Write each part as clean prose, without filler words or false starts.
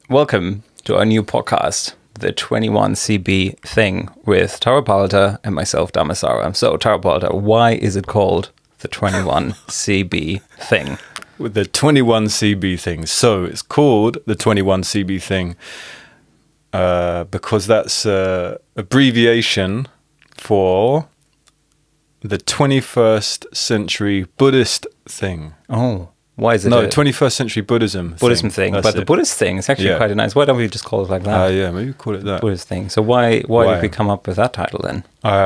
Welcome to our new podcast, the 21CB Thing, with Taro Palter and myself, Dhammasara. So, Taro Palter, why is it called the 21CB Thing? With the 21CB Thing. So, it's called the 21CB Thing because that's an abbreviation for the 21st century Buddhist thing. Oh. Why is it? No, 21st century Buddhism thing. But the Buddhist thing is actually quite nice. Why don't we just call it like that? Yeah, maybe call it that. Buddhist thing. So why did we come up with that title then?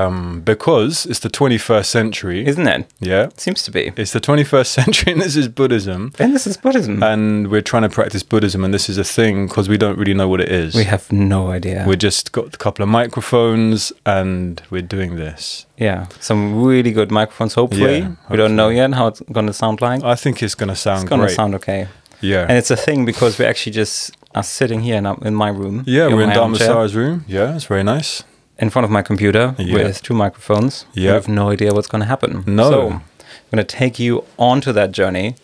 Because it's the 21st century. Isn't it? Yeah. It seems to be. It's the 21st century and this is Buddhism. And this is Buddhism. And we're trying to practice Buddhism and this is a thing because we don't really know what it is. We have no idea. We just got a couple of microphones and we're doing this. Yeah, some really good microphones, hopefully. Yeah, We don't know yet how it's going to sound like. I think it's going to sound great. It's going to sound okay. Yeah. And it's a thing because we actually just are sitting here in my room. Yeah, we're in my armchair, Dhammasara's room. Yeah, it's very nice. in front of my computer with two microphones. Yeah. We have no idea what's going to happen. No. So I'm going to take you onto that journey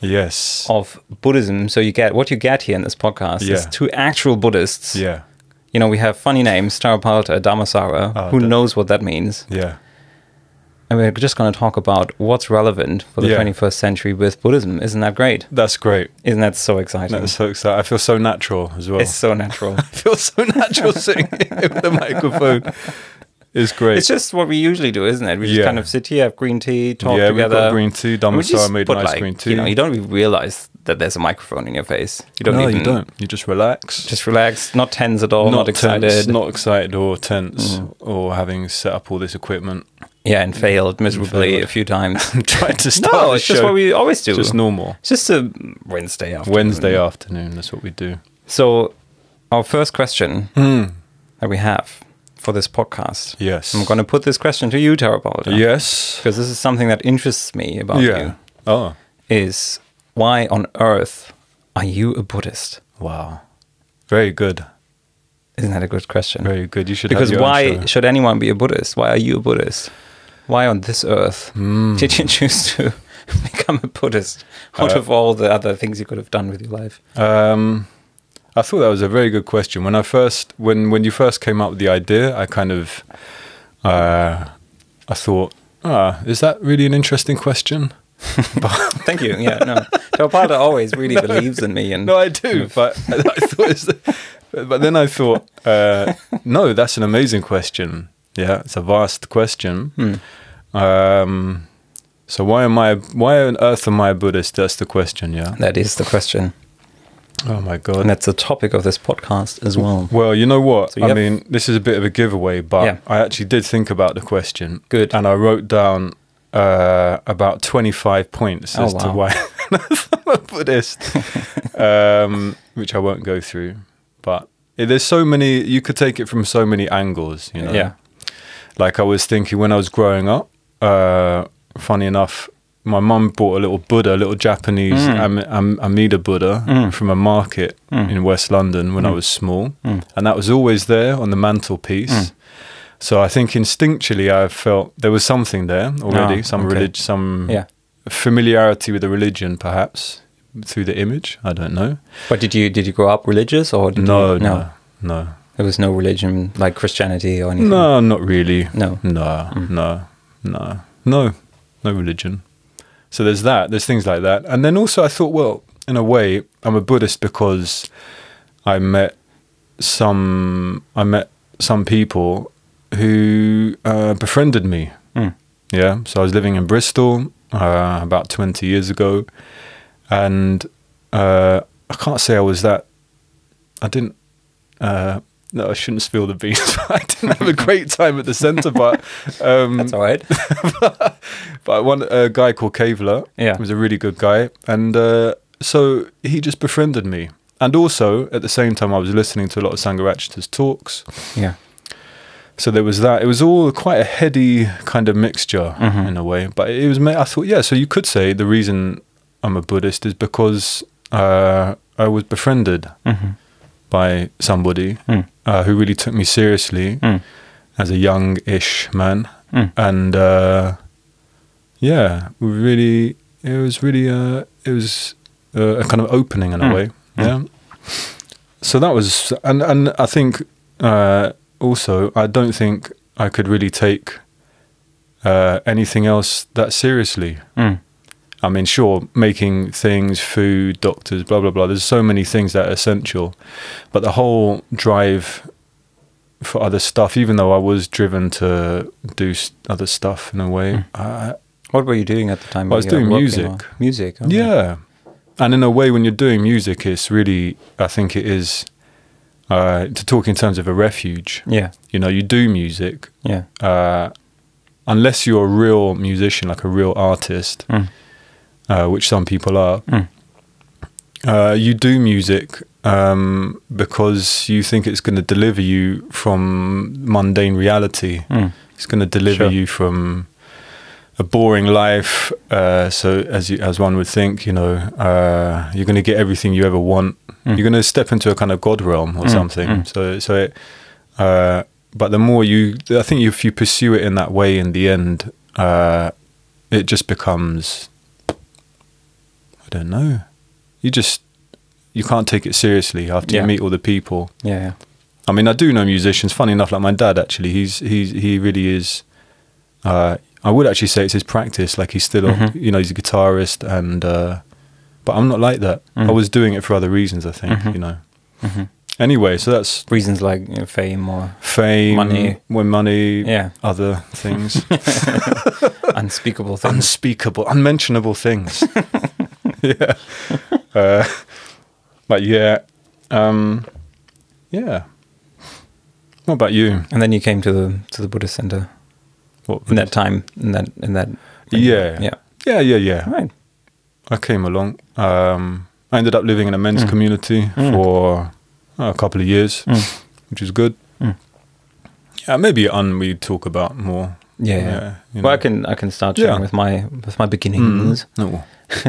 of Buddhism. So what you get here in this podcast is two actual Buddhists. Yeah. You know, we have funny names, Taro Palter, Dhammasara. Who knows what that means? Yeah. And we're just going to talk about what's relevant for the 21st century with Buddhism. Isn't that great? That's great. Isn't that so exciting? That's so exciting. I feel so natural as well. It's so natural. I feel so natural sitting here with the microphone. It's great. It's just what we usually do, isn't it? We just kind of sit here, have green tea, talk together. Yeah, we've got green tea. Dhammasara made nice green tea. You know, you don't even realize that there's a microphone in your face. You don't. You just relax. Just relax. Not tense at all. Not excited. Tense, not excited or tense or having set up all this equipment. Yeah, and failed miserably a few times. Tried to start No, it's just what we always do. Just normal. It's just a Wednesday afternoon. Wednesday afternoon, that's what we do. So, our first question that we have for this podcast. Yes. I'm going to put this question to you, Taro Palter. Yes. Because this is something that interests me about you. Oh. Is why on earth are you a Buddhist? Wow. Very good. Isn't that a good question? Very good. You should Because have your why own show. should anyone be a Buddhist? Why are you a Buddhist? Why on this earth did you choose to become a Buddhist out of all the other things you could have done with your life? I thought that was a very good question. When you first came up with the idea, I kind of I thought, is that really an interesting question? Thank you. Yeah, no. Taro Palter always really believes in me, and no, I do. But then I thought, no, that's an amazing question. Yeah, it's a vast question. So why on earth am I a Buddhist? That's the question. Yeah, that is the question. Oh my God. And that's the topic of this podcast as well. Well, you know what? So I mean, this is a bit of a giveaway, but I actually did think about the question. Good. And I wrote down about 25 points as to why I'm a Buddhist, which I won't go through. But there's so many, you could take it from so many angles, you know? Yeah. Like I was thinking when I was growing up, funny enough, my mum bought a little Japanese Amida Buddha from a market in West London when I was small. And that was always there on the mantelpiece. So I think instinctually I felt there was something there already, some familiarity with the religion perhaps through the image. I don't know. But did you grow up religious or No. There was no religion like Christianity or anything? No, not really. No religion. So there's that. There's things like that. And then also I thought, well, in a way, I'm a Buddhist because I met some people who befriended me. Yeah. So I was living in Bristol about 20 years ago. And I can't say I was that... I didn't... no, I shouldn't spill the beans. I didn't have a great time at the centre, but... That's all right. but a guy called Kavler, he was a really good guy. And so he just befriended me. And also, at the same time, I was listening to a lot of Sangharakshita's talks. Yeah. So there was that. It was all quite a heady kind of mixture in a way. But it was. I thought, so you could say the reason I'm a Buddhist is because I was befriended by somebody who really took me seriously as a young-ish man, and it was a kind of opening in a way. Yeah. So that was, and I think also I don't think I could really take anything else that seriously. I mean, sure, making things, food, doctors, blah blah blah. There's so many things that are essential, but the whole drive for other stuff, even though I was driven to do other stuff in a way. What were you doing at the time? I was doing music. Music? Okay. Yeah. And in a way, when you're doing music, it's really, I think it is, to talk in terms of a refuge. Yeah. You know, you do music. Yeah. Unless you're a real musician, like a real artist, which some people are, you do music because you think it's going to deliver you from mundane reality. It's going to deliver you from a boring life. So as one would think, you know, you're going to get everything you ever want. You're going to step into a kind of God realm or something. But the more I think if you pursue it in that way, in the end, it just becomes, I don't know. You can't take it seriously after you meet all the people. Yeah. I mean, I do know musicians. Funny enough, like my dad, actually, he really is. I would actually say it's his practice. Like he's still, you know, he's a guitarist, and but I'm not like that. I was doing it for other reasons, I think. You know. Anyway, so that's reasons like, you know, fame, money, yeah, other things, unspeakable things, unmentionable things. Yeah. But yeah. Yeah. What about you? And then you came to the Buddhist center. What, in that time? In that. Yeah. Right. I came along. I ended up living in a men's community for a couple of years, which is good. Yeah, maybe we talk about more. Yeah. You Well, know. I can start sharing with my beginnings. No.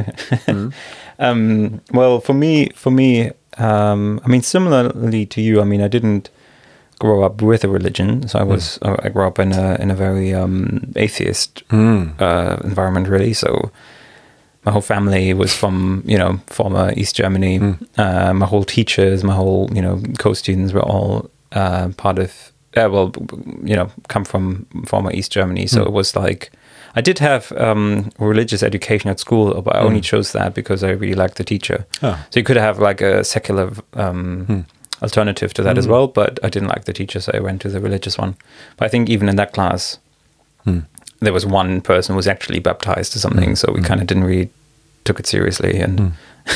Well, for me, I mean, similarly to you, I mean, I didn't grow up with a religion, so I grew up in a very atheist environment, really. So my whole family was from, you know, former East Germany. My whole teachers, my whole, you know, co-students were all part of, you know, come from former East Germany. So it was like, I did have religious education at school, but I only chose that because I really liked the teacher. So you could have like a secular alternative to that as well, but I didn't like the teacher, so I went to the religious one. But I think even in that class, there was one person who was actually baptized or something, so we kind of didn't really took it seriously. And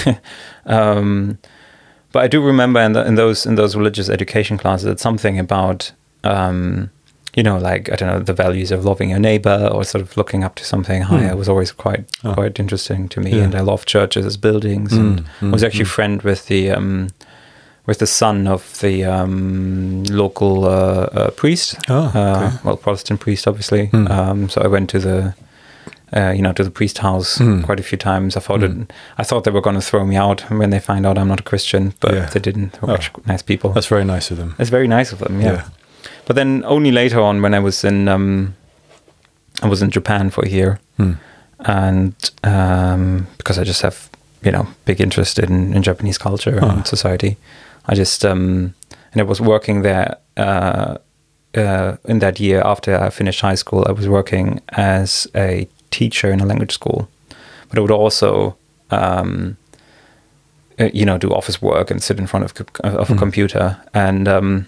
but I do remember in those religious education classes, it's something about you know, like, I don't know, the values of loving your neighbor or sort of looking up to something higher was always quite interesting to me. And I love churches as buildings, and I was actually friend with the son of the local priest, well, Protestant priest, obviously. So I went to the you know, to the priest house quite a few times. I thought they were going to throw me out when they find out I'm not a Christian, but they didn't. They were actually nice people. That's very nice of them. It's very nice of them, yeah. But then only later on, when I was in Japan for a year, and because I just have, you know, big interest in Japanese culture and society, I just and I was working there in that year after I finished high school. I was working as a teacher in a language school, but I would also you know, do office work and sit in front of a computer. And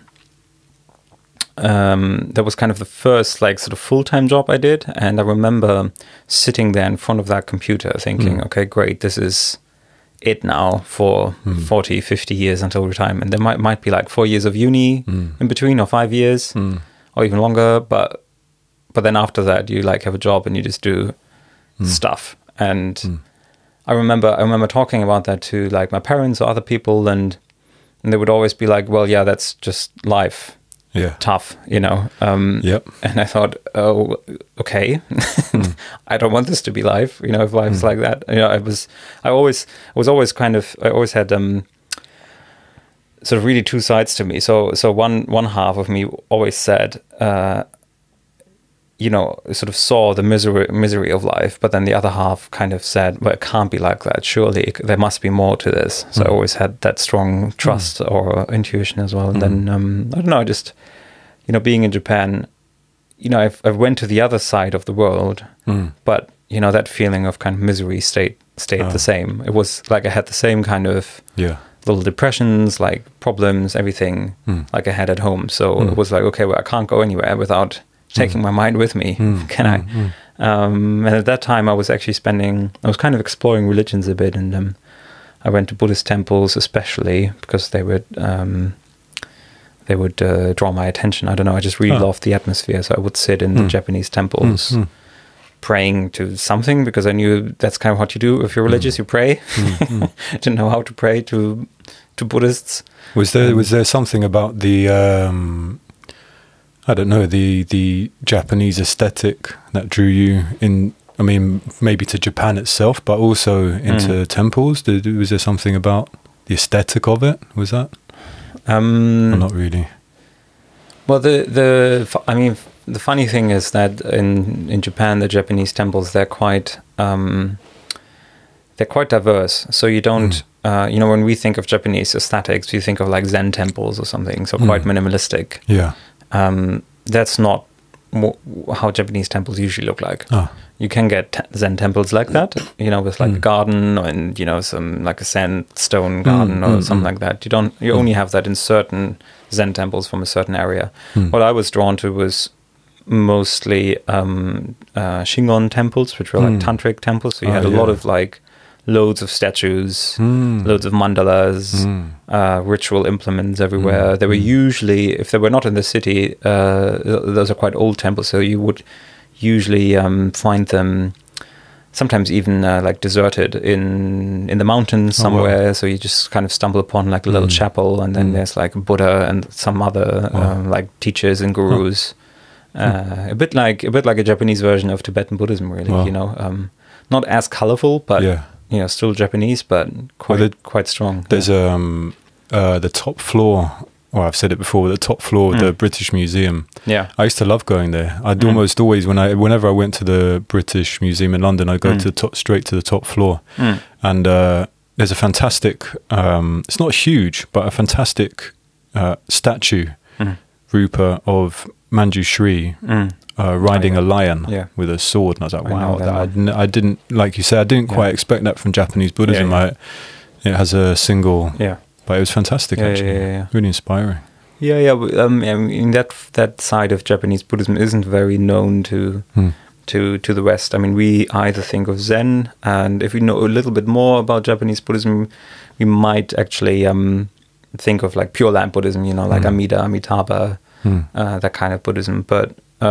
that was kind of the first, like, sort of full-time job I did. And I remember sitting there in front of that computer thinking, okay, great, this is it now for 40, 50 years until retirement. There might be like 4 years of uni in between, or 5 years, or even longer. But then after that, you like have a job and you just do stuff. And I remember talking about that to like my parents or other people, and they would always be like, well, yeah, that's just life. Yeah. Tough, you know. Yep. And I thought, oh, okay. I don't want this to be life, you know, if life's like that. You know, I always had sort of really two sides to me. So one half of me always said, sort of saw the misery of life, but then the other half kind of said, well, it can't be like that. Surely there must be more to this. So I always had that strong trust or intuition as well. And then, I don't know, just, being in Japan, I went to the other side of the world, but, that feeling of kind of misery stayed the same. It was like I had the same kind of little depressions, like problems, everything like I had at home. So it was like, okay, well, I can't go anywhere without taking my mind with me, can I? And at that time I was actually I was kind of exploring religions a bit, and I went to Buddhist temples especially because they would draw my attention. I don't know, I just really loved the atmosphere, so I would sit in the Japanese temples praying to something, because I knew that's kind of what you do if you're religious, you pray. I didn't know how to pray to Buddhists. Was there something about the I don't know, the Japanese aesthetic that drew you in? I mean, maybe to Japan itself, but also into temples. Was there something about the aesthetic of it? Was that? Or not really. Well, the funny thing is that in Japan, the Japanese temples, they're quite diverse. So you don't, when we think of Japanese aesthetics, we think of like Zen temples or something. So quite minimalistic. Yeah. That's not how Japanese temples usually look like. You can get Zen temples like that, with like a garden and, some like a sandstone garden or something like that. You only have that in certain Zen temples from a certain area. What I was drawn to was mostly Shingon temples, which were like tantric temples. So you had a lot of like loads of statues, loads of mandalas, ritual implements everywhere. They were usually, if they were not in the city, those are quite old temples, so you would usually find them sometimes even like deserted in the mountains somewhere. Wow. So you just kind of stumble upon like a little chapel, and then there's like a Buddha and some other like teachers and gurus. A bit like a Japanese version of Tibetan Buddhism, really. Not as colorful, but still Japanese, but quite strong. There's the top floor. Well, I've said it before. The top floor of the British Museum. Yeah, I used to love going there. I'd almost always, whenever I went to the British Museum in London, I'd go straight to the top floor. And there's a fantastic. It's not huge, but a fantastic statue, Rupa, of Manjushri riding a lion with a sword, and I was like, wow! I didn't, like you said, I didn't quite expect that from Japanese Buddhism. It has a single, but it was fantastic actually, really inspiring. I mean that side of Japanese Buddhism isn't very known to the West. I mean, we either think of Zen, and if we know a little bit more about Japanese Buddhism, we might actually think of like Pure Land Buddhism, like Amida, Amitabha. That kind of Buddhism, but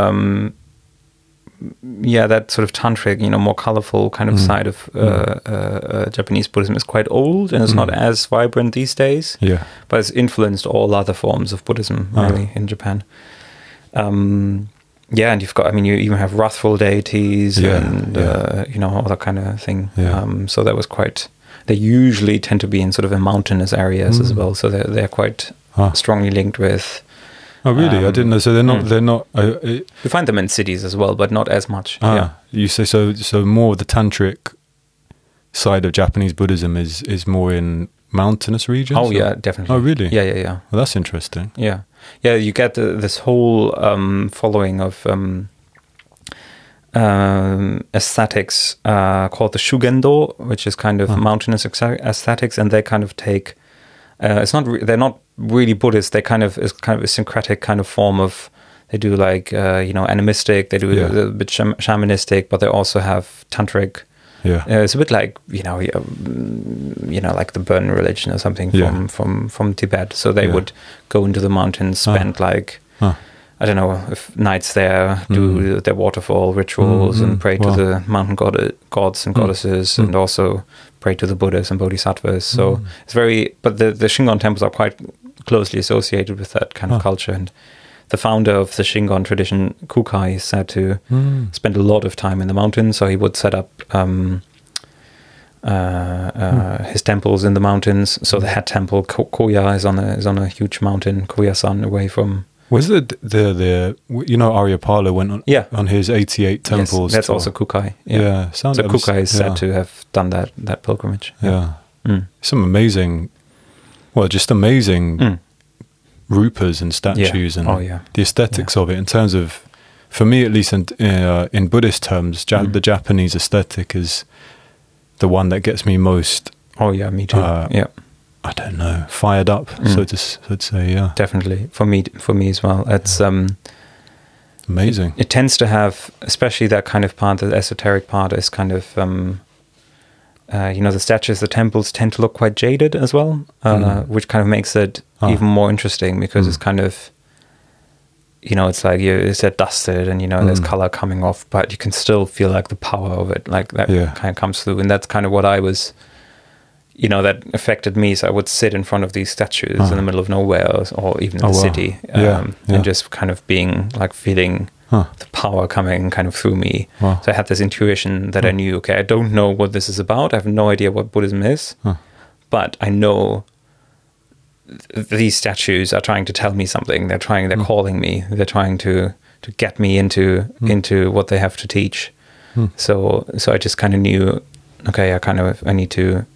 that sort of tantric, more colorful kind of side of Japanese Buddhism is quite old, and it's not as vibrant these days. But it's influenced all other forms of Buddhism really in Japan. And you've got, you even have wrathful deities and all that kind of thing. So that was quite. They usually tend to be in sort of mountainous areas as well, so they're quite strongly linked with. Oh, really? I didn't know. So they're not. You find them in cities as well, but not as much. You say so. So more of the tantric side of Japanese Buddhism is more in mountainous regions. Oh, yeah, definitely. Oh, really? Yeah. Well, that's interesting. Yeah. You get this whole following of aesthetics called the Shugendo, which is kind of mountainous aesthetics, and they kind of take. They're not really Buddhist. They kind of is kind of a syncretic kind of form of. They do like animistic. They do a bit shamanistic, but they also have tantric. It's a bit like like the Burn religion or something from Tibet. So they would go into the mountains, spend I don't know, if nights there, do their waterfall rituals and pray to the mountain gods and goddesses, and also pray to the Buddhas and Bodhisattvas. So it's but the Shingon temples are quite closely associated with that kind of culture. And the founder of the Shingon tradition, Kukai, is said to spend a lot of time in the mountains. So he would set up his temples in the mountains. So the head temple, Koya, is on a huge mountain, Koya-san, away from Was the you know, Aryapala went on on his 88 temples. Yes, that's also Kukai. Yeah, so Kukai is said to have done that pilgrimage. Some amazing, just amazing rupas and statues and the aesthetics of it. In terms of, for me at least, in Buddhist terms, the Japanese aesthetic is the one that gets me most. Oh yeah, me too. I don't know, fired up, so to say. Yeah, definitely for me as well. It's amazing. It tends to have, especially that kind of part, the esoteric part, is kind of the statues, the temples tend to look quite jaded as well, which kind of makes it even more interesting, because it's kind of, it's like it's dusted and there's color coming off, but you can still feel like the power of it, like that kind of comes through, and that's kind of what I was. That affected me. So I would sit in front of these statues in the middle of nowhere, or even in the city, and just kind of being like feeling the power coming kind of through me. So I had this intuition that I knew, okay, I don't know what this is about. I have no idea what Buddhism is, but I know these statues are trying to tell me something. They're calling me. They're trying to get me into what they have to teach. So I just kind of knew, okay, I need to.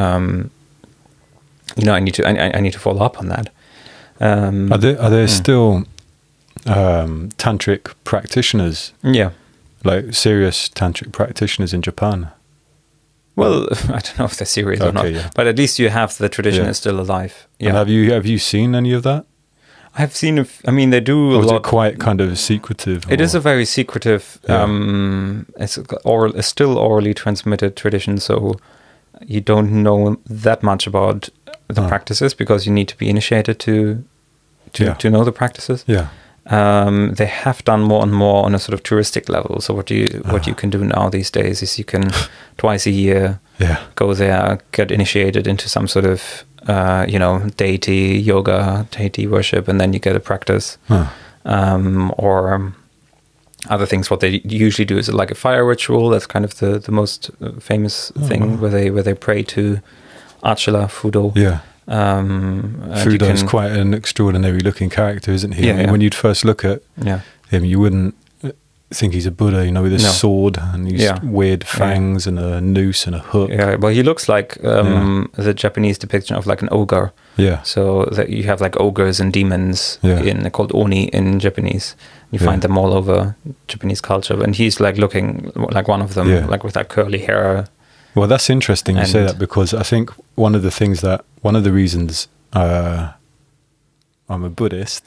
I need to follow up on that. Are there still tantric practitioners? Yeah, like serious tantric practitioners in Japan. Well, I don't know if they're serious or not, but at least you have the tradition is still alive. Yeah. And have you seen any of that? I've seen. They do a lot. Is it quite kind of secretive? It is a very secretive. It's still orally transmitted tradition, so. You don't know that much about the practices, because you need to be initiated to know the practices. Yeah. They have done more and more on a sort of touristic level. So what you can do now these days is you can twice a year go there, get initiated into some sort of deity yoga, deity worship, and then you get a practice. Or other things. What they usually do is like a fire ritual. That's kind of the most famous thing, where they pray to Achala Fudo. Yeah. Fudo is quite an extraordinary looking character, isn't he? When you'd first look at him, you wouldn't think he's a Buddha, with his sword and these weird fangs and a noose and a hook. Yeah, well, he looks like the Japanese depiction of like an ogre. Yeah. So that you have like ogres and demons they're called oni in Japanese. You find them all over Japanese culture, and he's like looking like one of them, like with that curly hair. Well, that's interesting you say that, because I think one of the reasons I'm a Buddhist,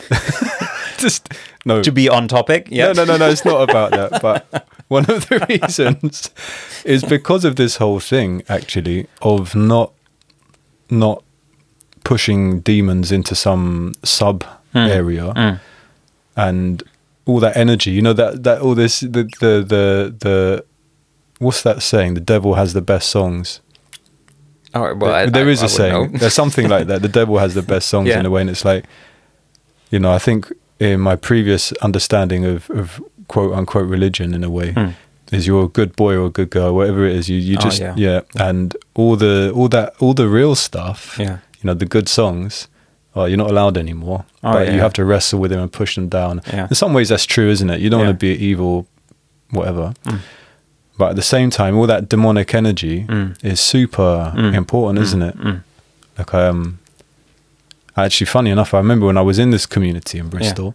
to be on topic. Yeah. No, it's not about that. But one of the reasons is because of this whole thing, actually, of not pushing demons into some sub area and all that energy, that all this, the what's that saying? The devil has the best songs. Oh, well, there is a saying. There's something like that. The devil has the best songs in a way, and it's like, I think in my previous understanding of quote unquote religion, in a way, is you're a good boy or a good girl, whatever it is. You just and all the real stuff. Yeah. The good songs. You're not allowed anymore. But you have to wrestle with them and push them down. Yeah. In some ways, that's true, isn't it? You don't want to be evil, whatever. But at the same time, all that demonic energy is super important, isn't it? Like, actually, funny enough, I remember when I was in this community in Bristol.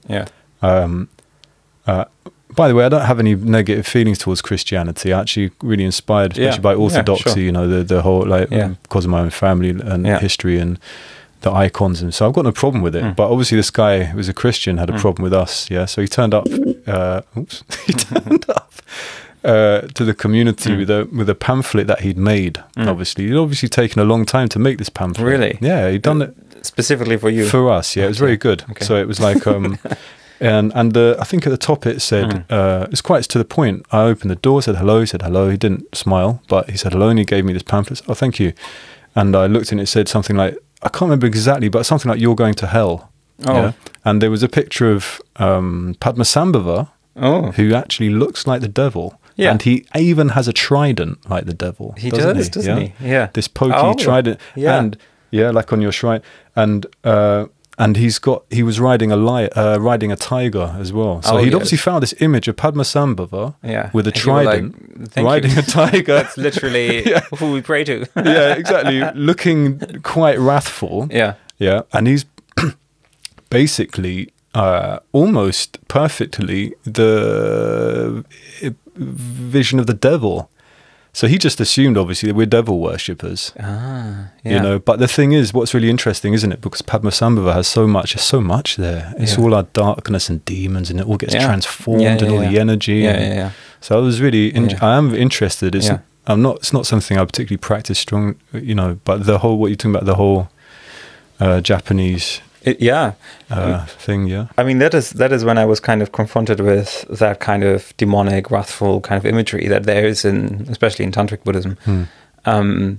By the way, I don't have any negative feelings towards Christianity. I'm actually really inspired, especially by orthodoxy. The whole because of my own family and history and the icons, and so I've got no problem with it. But obviously, this guy who was a Christian had a problem with us. Yeah, so he turned up. He turned up to the community with a pamphlet that he'd made. Obviously, he'd obviously taken a long time to make this pamphlet. Really? Yeah, he'd done it specifically for you, for us. Yeah, it was very good. Okay. So it was like, and I think at the top it said, it's quite to the point. I opened the door, said hello. He said hello. He didn't smile, but he said hello, and he gave me this pamphlet. Oh, thank you. And I looked and it said something like, I can't remember exactly, but something like "You're going to hell." Oh. Yeah? And there was a picture of Padmasambhava, who actually looks like the devil. Yeah. And he even has a trident like the devil. He doesn't he? Yeah. This pokey trident. Yeah. And like on your shrine. And And he was riding a tiger as well. So he'd obviously found this image of Padmasambhava with a trident riding a tiger. That's literally who we pray to. Yeah, exactly. Looking quite wrathful. Yeah. Yeah. And he's basically almost perfectly the vision of the devil. So he just assumed, obviously, that we're devil worshippers. You know. But the thing is, what's really interesting, isn't it? Because Padmasambhava has so much there. It's all our darkness and demons, and it all gets transformed, and all the energy. Yeah. So I was really, I am interested. It's not something I particularly practice strong, you know. But what you're talking about, the whole Japanese. Thing, yeah. I mean, that is when I was kind of confronted with that kind of demonic, wrathful kind of imagery that there is especially in Tantric Buddhism. And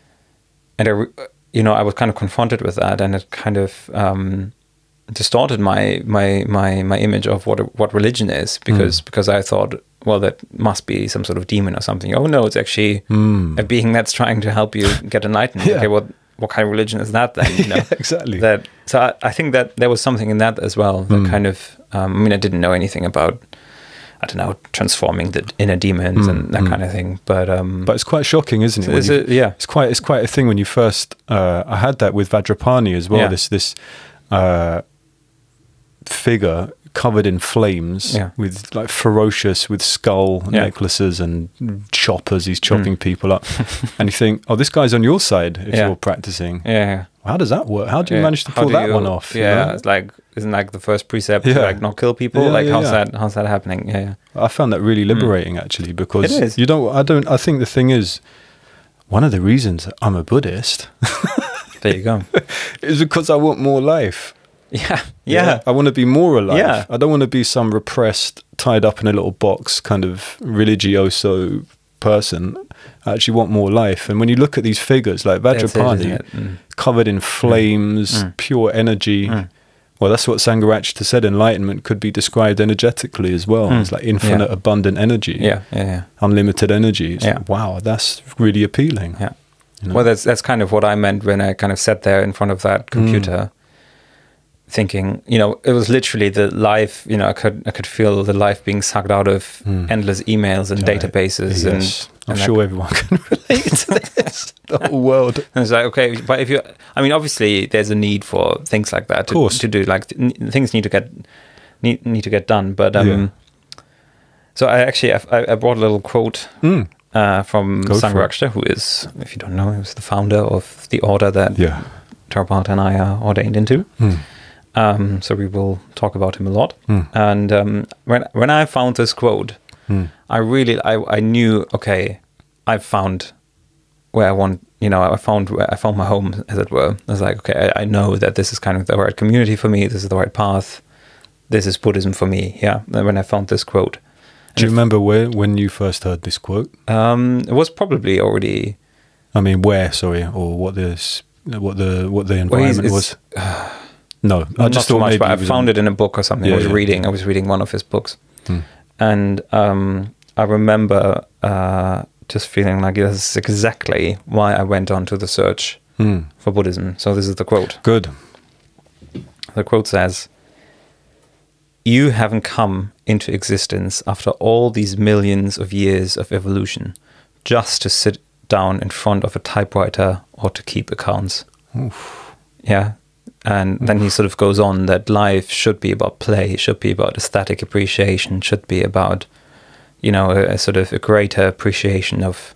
I was kind of confronted with that, and it kind of distorted my image of what religion is, because I thought, well, that must be some sort of demon or something. Oh no, it's actually a being that's trying to help you get enlightened. Okay, what kind of religion is that then? You know? Exactly. So I think that there was something in that as well. That kind of, I mean, I didn't know anything about, I don't know, transforming the inner demons and that kind of thing. But it's quite shocking, isn't it? It's quite a thing when you first. I had that with Vajrapani as well. Yeah. This figure covered in flames, with like ferocious, with skull necklaces and choppers. He's chopping people up, and you think, oh, this guy's on your side if you're practicing. Yeah. How does that work? How do you manage to pull that one off? Yeah, it's like, isn't like the first precept to like not kill people? How's that happening? Yeah. I found that really liberating actually, because it is. I think the thing is, one of the reasons I'm a Buddhist there you go is because I want more life. Yeah. I want to be more alive. Yeah. I don't want to be some repressed, tied up in a little box kind of religioso person. I actually want more life. And when you look at these figures like Vajrapani, covered in flames, pure energy, well, that's what Sangharakshita said, enlightenment could be described energetically as well. It's like infinite, abundant energy. Yeah. Unlimited energy. Wow, that's really appealing. Yeah. You know? Well, that's kind of what I meant when I kind of sat there in front of that computer. Thinking, it was literally the life, I could feel the life being sucked out of endless emails and databases. Yes. I'm sure everyone can relate to this, the whole world. And it's like, okay, but obviously there's a need for things like that to do, like things need to get done. But so I brought a little quote from Sangharakshita, who is, if you don't know, he was the founder of the order that Therapatha and I are ordained into. So we will talk about him a lot. And when I found this quote, I knew, okay, I found where I want, I found my home, as it were. I was like, okay, I know that this is kind of the right community for me. This is the right path. This is Buddhism for me. Yeah. When I found this quote. Do you remember when you first heard this quote? It was probably already. I mean, where? Sorry, or what the environment was. No, I just thought much, but I found it in a book or something. I was reading one of his books, and I remember just feeling like this is exactly why I went on to the search for Buddhism. So this is the quote. Good. The quote says, "You haven't come into existence after all these millions of years of evolution just to sit down in front of a typewriter or to keep accounts." Oof. Yeah. And then he sort of goes on that life should be about play, should be about aesthetic appreciation, should be about, a sort of a greater appreciation of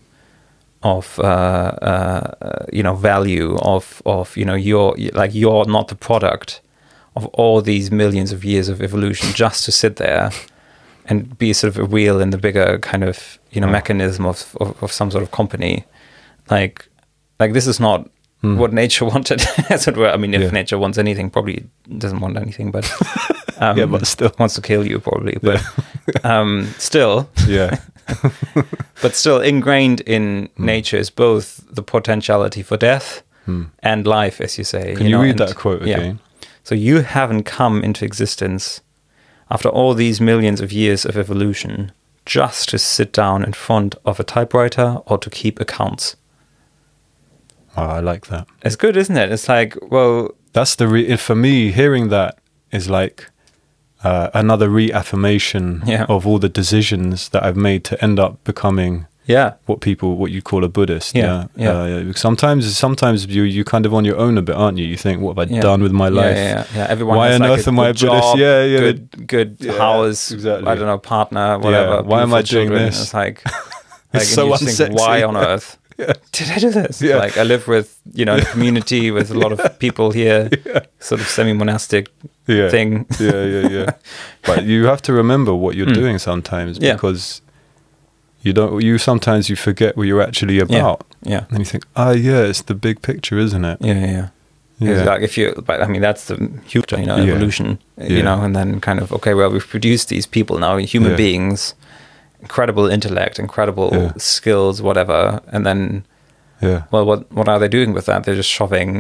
value of you're not the product of all these millions of years of evolution just to sit there and be sort of a wheel in the bigger kind of, mechanism of some sort of company. Like this is not what nature wanted, as it were. I mean, if nature wants anything, probably doesn't want anything, but but still wants to kill you, probably. But still, but still ingrained in nature is both the potentiality for death and life, as you say. Can you read that quote again? So you haven't come into existence after all these millions of years of evolution just to sit down in front of a typewriter or to keep accounts. Oh, I like that. It's good, isn't it? It's like, well, that's for me, hearing that is like another reaffirmation of all the decisions that I've made to end up becoming what you call a Buddhist. Sometimes you kind of on your own a bit, aren't you? You think, what have I done with my life? Everyone why has on earth am I a Buddhist? Good house, exactly. I don't know, partner, whatever. Why am I doing children. this? It's like it's so unsexy. think, why on earth did I do this? Like I live with, in a community with a lot of people here, sort of semi-monastic thing. But you have to remember what you're doing sometimes, because sometimes you forget what you're actually about. And you think, it's the big picture, isn't it? It's like that's the huge, evolution, and then kind of, okay, well, we've produced these people now, human beings, incredible intellect, incredible skills, whatever, and then, well, what are they doing with that? They're just shoving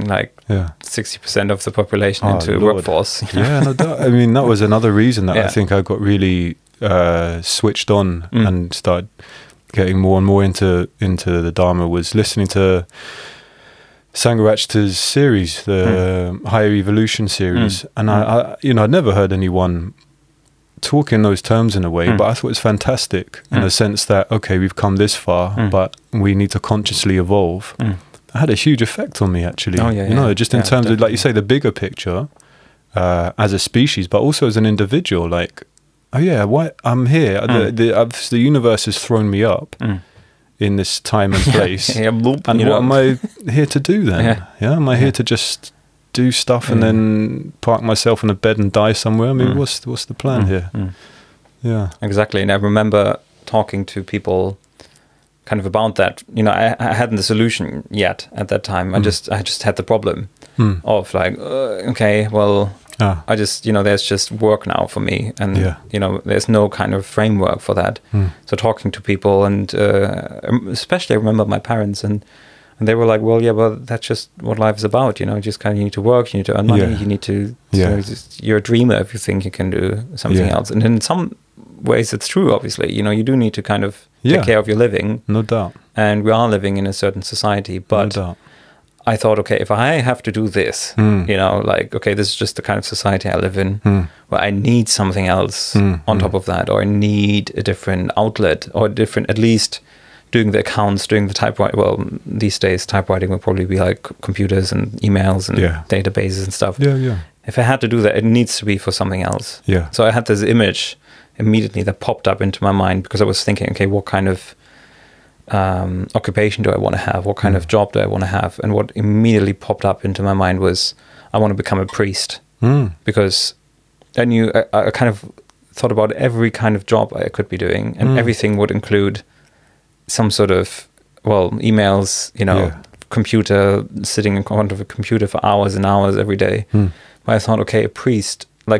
60% of the population into workforce. No doubt. I mean, that was another reason that I think I got really switched on and started getting more and more into the Dharma, was listening to Sangharakshita's series, the Higher Evolution series, and I'd never heard anyone talk in those terms in a way, but I thought it was fantastic in the sense that, okay, we've come this far, but we need to consciously evolve. It had a huge effect on me, actually. Just in terms of, like you say, the bigger picture as a species, but also as an individual. Like, why I'm here? The universe has thrown me up in this time and place, and what am I here to do then? Am I here to just do stuff and then park myself in a bed and die somewhere? I mean, what's the plan here? Exactly. And I remember talking to people kind of about that. I hadn't the solution yet at that time. I just had the problem of like, okay, well, I just, there's just work now for me, and there's no kind of framework for that. So talking to people, and especially I remember my parents, and they were like, well, that's just what life is about. You just kind of need to work, you need to earn money, you need to, you're a dreamer if you think you can do something else. And in some ways it's true, obviously. You do need to kind of take care of your living. No doubt. And we are living in a certain society, but no doubt. I thought, okay, if I have to do this, okay, this is just the kind of society I live in, where I need something else on top of that, or I need a different outlet, or at least doing the accounts, doing the typewriting. Well, these days, typewriting will probably be like computers and emails and databases and stuff. If I had to do that, it needs to be for something else. So I had this image immediately that popped up into my mind, because I was thinking, okay, what kind of occupation do I want to have? What kind of job do I want to have? And what immediately popped up into my mind was, I want to become a priest, because I knew I kind of thought about every kind of job I could be doing, and everything would include some sort of, emails, computer, sitting in front of a computer for hours and hours every day. But I thought, okay, a priest, I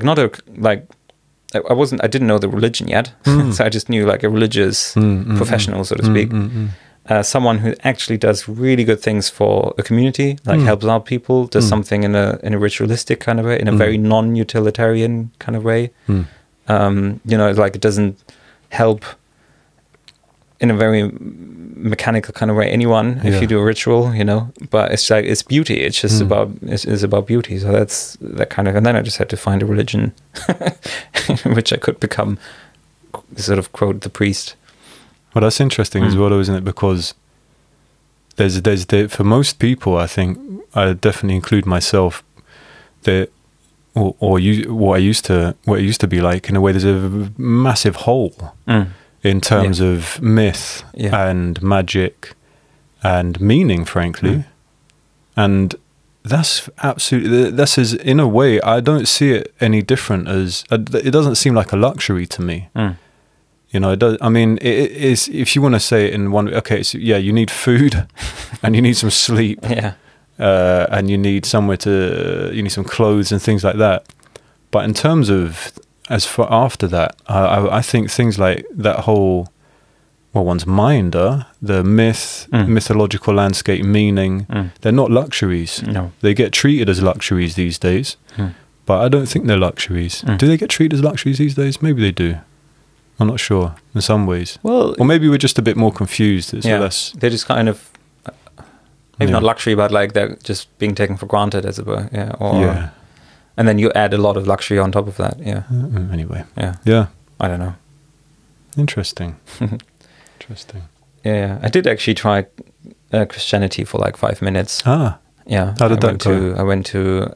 didn't know the religion yet, so I just knew like a religious professional, so to speak. Someone who actually does really good things for a community, like helps out people, does something in a ritualistic kind of way, in a very non-utilitarian kind of way. Like it doesn't help in a very mechanical kind of way anyone if you do a ritual, but it's like, it's beauty. It's just it's about beauty. So that's that kind of, and then I just had to find a religion in which I could become, sort of, quote, the priest. Well, that's interesting as well, isn't it? Because there's for most people, I think, I definitely include myself, what it used to be like, in a way, there's a massive hole in terms of myth and magic and meaning, frankly. And that's in a way, I don't see it any different as, it doesn't seem like a luxury to me. It does. I mean, it is, if you want to say it in one, okay, so you need food and you need some sleep, and you need you need some clothes and things like that. But in terms of, as for after that, I think things like that whole, one's mind, the mythological landscape, meaning, they're not luxuries. No. They get treated as luxuries these days, but I don't think they're luxuries. Do they get treated as luxuries these days? Maybe they do. I'm not sure, in some ways. Well, or maybe we're just a bit more confused. They just kind of, maybe not luxury, but like they're just being taken for granted, as it were. Yeah. And then you add a lot of luxury on top of that. Yeah. Anyway. Yeah. I don't know. Interesting. Interesting. Yeah. I did actually try Christianity for like 5 minutes. Yeah. How did that go? I went to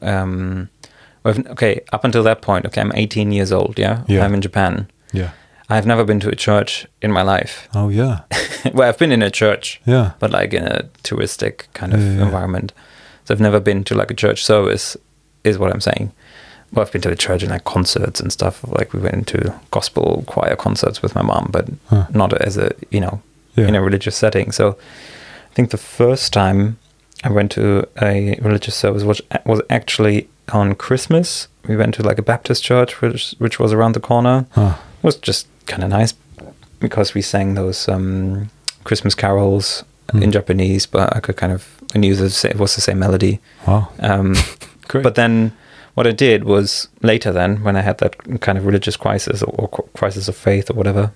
up until that point, I'm 18 years old, I'm in Japan. Yeah. I've never been to a church in my life. Oh, yeah. Well, I've been in a church, yeah, but like in a touristic kind of environment. So I've never been to like a church service, is what I'm saying. Well, I've been to a church and like concerts and stuff. Like we went to gospel choir concerts with my mom, but not as a, in a religious setting. So I think the first time I went to a religious service was actually on Christmas. We went to like a Baptist church, which was around the corner. It was just kind of nice because we sang those Christmas carols in Japanese, but I knew it was the same melody. Wow. Great. But then what I did was later then, when I had that kind of religious crisis or crisis of faith or whatever,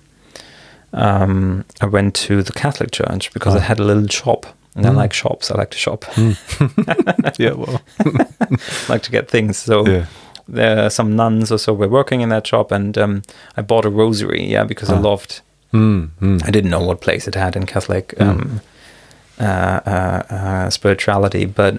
I went to the Catholic church because I had a little shop. And I like shops. I like to shop. Yeah, well. like to get things. So there are some nuns or so were working in that shop, and I bought a rosary, because I loved... I didn't know what place it had in Catholic spirituality, but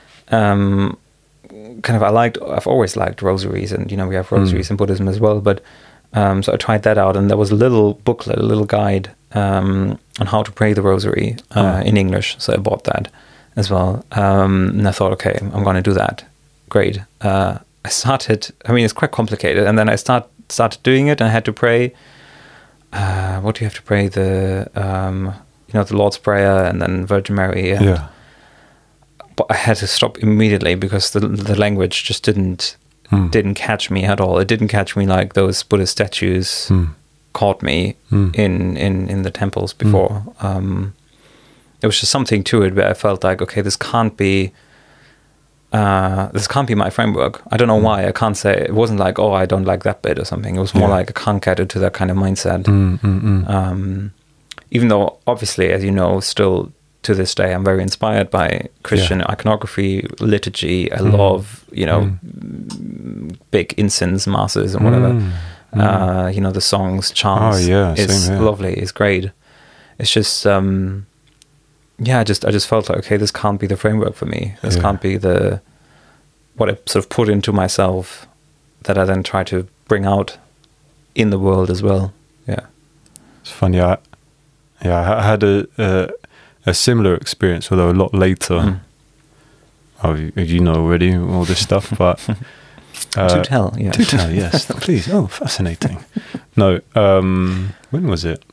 I've always liked rosaries, and we have rosaries in Buddhism as well, but so I tried that out, and there was a little booklet, a little guide on how to pray the rosary in English, so I bought that as well, and I thought, okay, I'm going to do that. Great. I started, it's quite complicated, and then I started doing it, and I had to pray, what do you have to pray? The Lord's Prayer, and then Virgin Mary, but I had to stop immediately because the language just didn't catch me at all. It didn't catch me like those Buddhist statues caught me in the temples before. There was just something to it where I felt like, okay, this can't be my framework. I don't know why. I can't say, it wasn't like, oh, I don't like that bit or something. It was more like I can't get into that kind of mindset. Even though obviously, as you know, still to this day, I'm very inspired by Christian iconography, liturgy. I love, big incense masses and whatever. The songs, chants. Is lovely. It's great. It's just, I just felt like, okay, this can't be the framework for me. This can't be what I sort of put into myself that I then try to bring out in the world as well. Yeah. It's funny. I had a similar experience, although a lot later. You know already all this stuff, but do tell, yes, please. Oh, fascinating. No, when was it?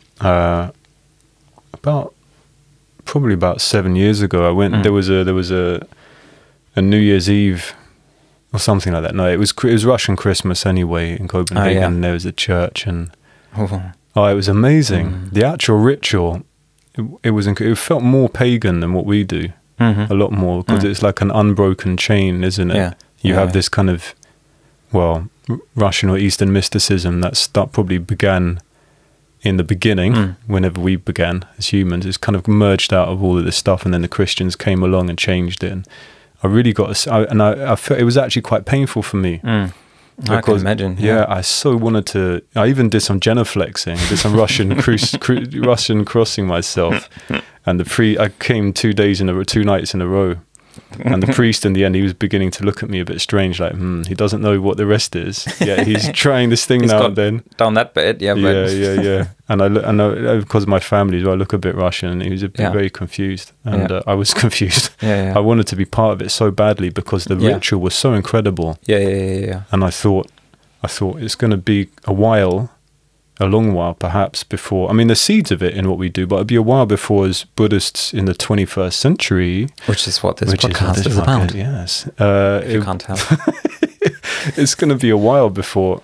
Probably about 7 years ago. I went. There was a New Year's Eve or something like that. No, it was Russian Christmas anyway in Copenhagen. There was a church, and it was amazing. The actual ritual. It felt more pagan than what we do, a lot more, because it's like an unbroken chain, isn't it? Yeah. You have this kind of, Russian or Eastern mysticism that probably began in the beginning, whenever we began as humans. It's kind of merged out of all of this stuff, and then the Christians came along and changed it. And I really I felt it was actually quite painful for me. Because, I can imagine. Yeah, I so wanted to. I even did some genuflexing, did some Russian crossing myself, and I came 2 nights in a row, and the priest in the end, he was beginning to look at me a bit strange, like he doesn't know what the rest is. Yeah, he's trying this thing now and then. Down that bit, yeah. Yeah. And I know because of my family, I look a bit Russian, and he was a bit very confused, and I was confused. Yeah. I wanted to be part of it so badly because the ritual was so incredible. Yeah. And I thought it's going to be a long while perhaps before. I mean, there's seeds of it in what we do, but it'd be a while before as Buddhists in the 21st century. Which is what this podcast is about. Yes. If you can't tell. It's going to be a while before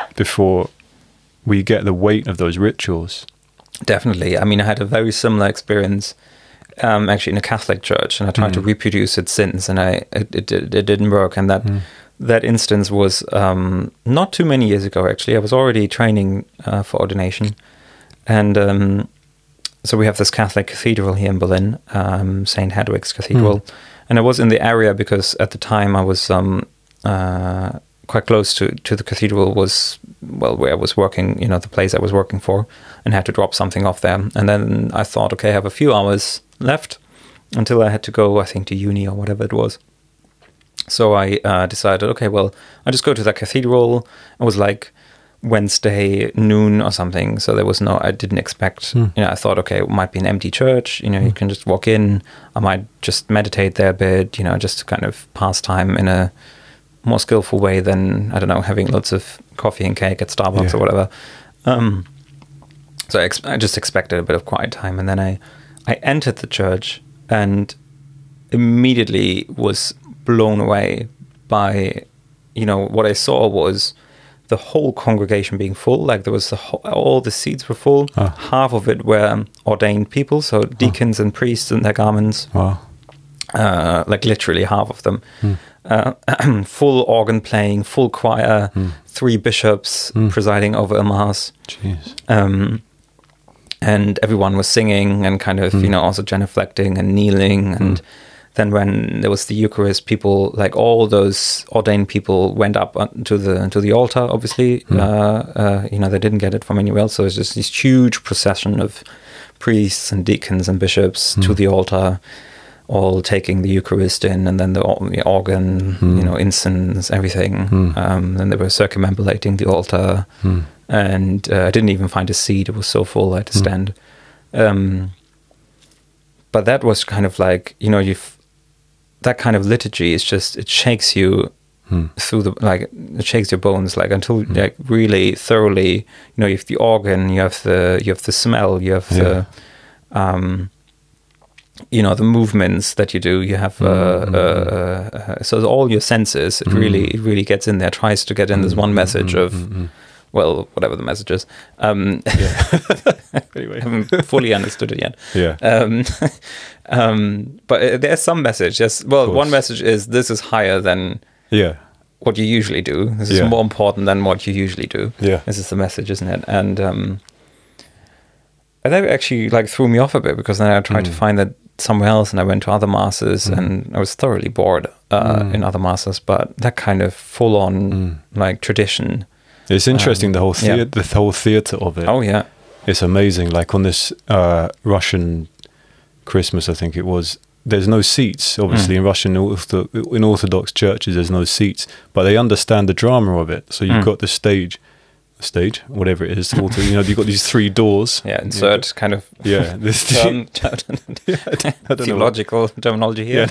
we get the weight of those rituals. Definitely. I mean, I had a very similar experience actually in a Catholic church, and I tried to reproduce it since, and it didn't work. And that instance was not too many years ago, actually. I was already training for ordination, and so we have this Catholic cathedral here in Berlin, St. Hedwig's Cathedral, and I was in the area because at the time I was quite close to the cathedral, was where I was working, the place I was working for, and had to drop something off there. And then I thought, okay, I have a few hours left until I had to go, I think, to uni or whatever it was. So I decided, okay, well, I'll just go to that cathedral. It was like Wednesday noon or something, so there was I didn't expect, I thought, okay, it might be an empty church, you can just walk in, I might just meditate there a bit, just to kind of pass time in a more skillful way than, I don't know, having lots of coffee and cake at Starbucks or whatever. So I just expected a bit of quiet time, and then I entered the church and immediately was blown away by, what I saw was the whole congregation being full. Like there was all the seats were full. Half of it were ordained people, so deacons and priests in their garments. Wow. Like literally half of them. Full organ playing, full choir, 3 bishops presiding over a mass. Jeez. And everyone was singing and kind of, also genuflecting and kneeling. And then when there was the Eucharist, people, like all those ordained people, went up to the altar, obviously. They didn't get it from anywhere else. So it's just this huge procession of priests and deacons and bishops to the altar, all taking the Eucharist in, and then the organ, incense, everything. Then they were circumambulating the altar. And I didn't even find a seat. It was so full I had to stand. But that was kind of like, that kind of liturgy is just, it shakes you through it shakes your bones, until really thoroughly, you have the organ, you have the smell, you have the the movements that you do, you have so all your senses, it really gets in there, tries to get in this one message of well, whatever the message is. Anyway, I haven't fully understood it yet. But there's some message. Yes. Well, one message is, this is higher than what you usually do. This is more important than what you usually do. This is the message, isn't it? And that actually threw me off a bit, because then I tried to find that somewhere else, and I went to other masses, and I was thoroughly bored in other masses. But that kind of full-on tradition. It's interesting, the whole theatre of it. Oh yeah, it's amazing. Like on this Russian Christmas, I think it was. There's no seats, obviously, in Russian in Orthodox churches. There's no seats, but they understand the drama of it. So you've got the stage, whatever it is. You've got these 3 doors. Insert kind of this theological terminology here.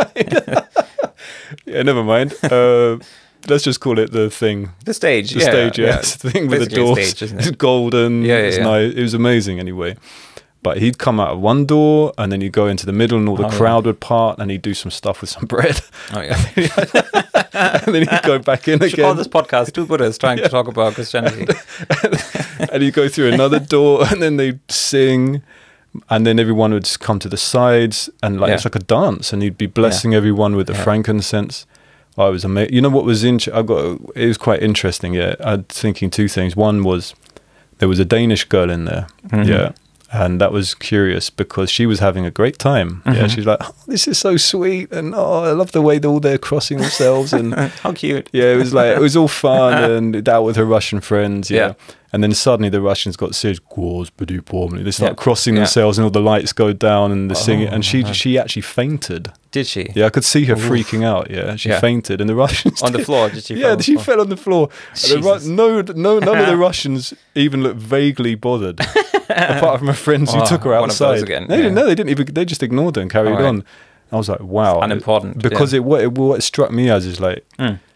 Never mind. Let's just call it the thing. The stage. The stage, It's the thing with the doors. Stage, isn't it? It's golden. It's nice. It was amazing anyway. But he'd come out of one door, and then he'd go into the middle, and all the crowd would part, and he'd do some stuff with some bread. Oh, yeah. And then he'd go back in again. Should call this podcast 2 Buddhists trying to talk about Christianity. And he'd go through another door, and then they'd sing, and then everyone would just come to the sides, and it's like a dance, and he'd be blessing everyone with the frankincense. I was amazed. You know what was it was quite interesting. I'm thinking 2 things. One was, there was a Danish girl in there. And that was curious, because she was having a great time. She's like, oh, this is so sweet, and I love the way they're crossing themselves, and how cute. It was all fun, and out with her Russian friends. And then suddenly the Russians got serious. They start crossing themselves, and all the lights go down, and the singing. And she actually fainted. Did she? Yeah, I could see her freaking out. She fainted, and the Russians on the floor. Did she? She fell on the floor. None of the Russians even looked vaguely bothered, apart from her friends who took her outside. They didn't even. They just ignored her and carried on. I was like, wow, it's unimportant. Because what it struck me as is like,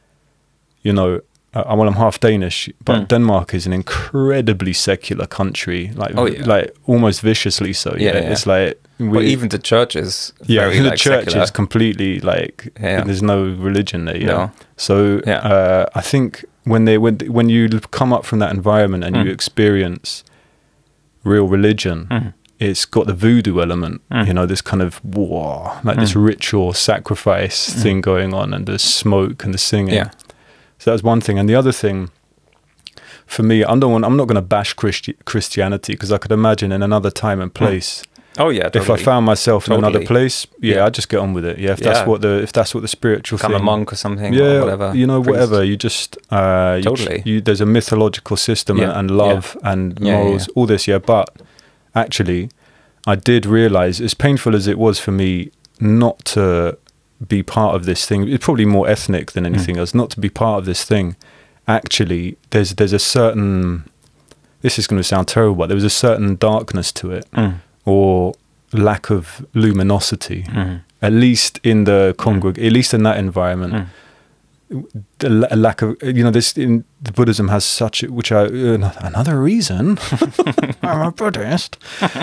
I'm half Danish, but Denmark is an incredibly secular country, like almost viciously so. It's like, but even the church is very, the church secular. is completely there's no religion there. No. So I think when you come up from that environment and you experience real religion, it's got the voodoo element, this kind of this ritual sacrifice thing going on, and the smoke and the singing. So that was one thing. And the other thing, for me, I'm not going to bash Christianity, because I could imagine in another time and place. Oh yeah, totally. If I found myself in another place, I'd just get on with it. Yeah, if that's what the spiritual become thing, a monk or something, or whatever. You know, priest. whatever. You just totally. there's a mythological system and love and morals, all this. Yeah, but actually, I did realize, as painful as it was for me not to be part of this thing, it's probably more ethnic than anything else, not to be part of this thing. Actually, there's a certain, this is going to sound terrible, but there was a certain darkness to it, or lack of luminosity, at least in the at least in that environment. The lack of, this in the Buddhism has such, which another reason I'm a Buddhist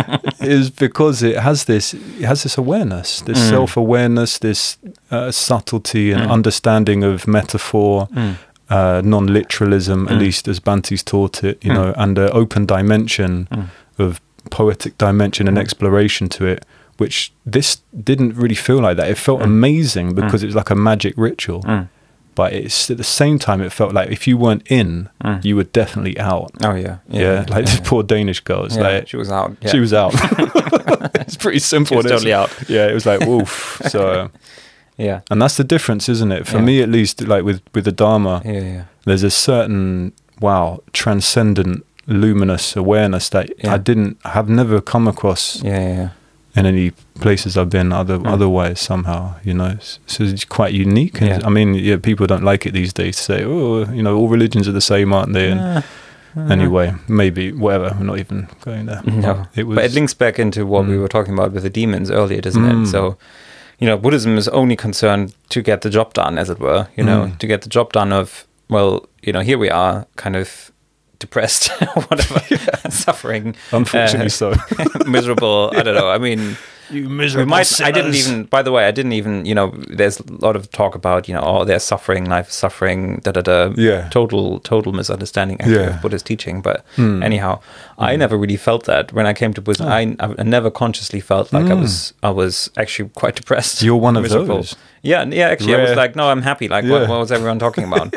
is because it has this awareness, this self-awareness, this subtlety and understanding of metaphor, non-literalism, at least as Bante's taught it, and an open dimension of poetic dimension and exploration to it, which this didn't really feel like that. It felt amazing because it was like a magic ritual. But it's at the same time, it felt like if you weren't in, you were definitely out. Oh yeah. Like this poor Danish girl. It's like, she was out. Yeah. She was out. It's pretty simple. She was totally out. Yeah, it was like woof. So yeah, and that's the difference, isn't it? For me, at least, like with the Dharma, there's a certain transcendent, luminous awareness that I've never come across. In any places I've been otherwise somehow, so it's quite unique. And I mean, people don't like it these days to say, all religions are the same, aren't they? And anyway, maybe, whatever, I'm not even going there. No, but it links back into what we were talking about with the demons earlier, doesn't it? So, Buddhism is only concerned to get the job done, as it were, to get the job done of, here we are, kind of depressed or whatever, siffering, unfortunately so miserable. I don't know. I mean, you miserable sinners. I didn't even, there's a lot of talk about, they're suffering, life is suffering, total misunderstanding actually of Buddhist teaching. But anyhow, I never really felt that when I came to Buddhism. I never consciously felt like I was actually quite depressed. You're one of those. Yeah, actually, I was like, no, I'm happy. Like, what was everyone talking about?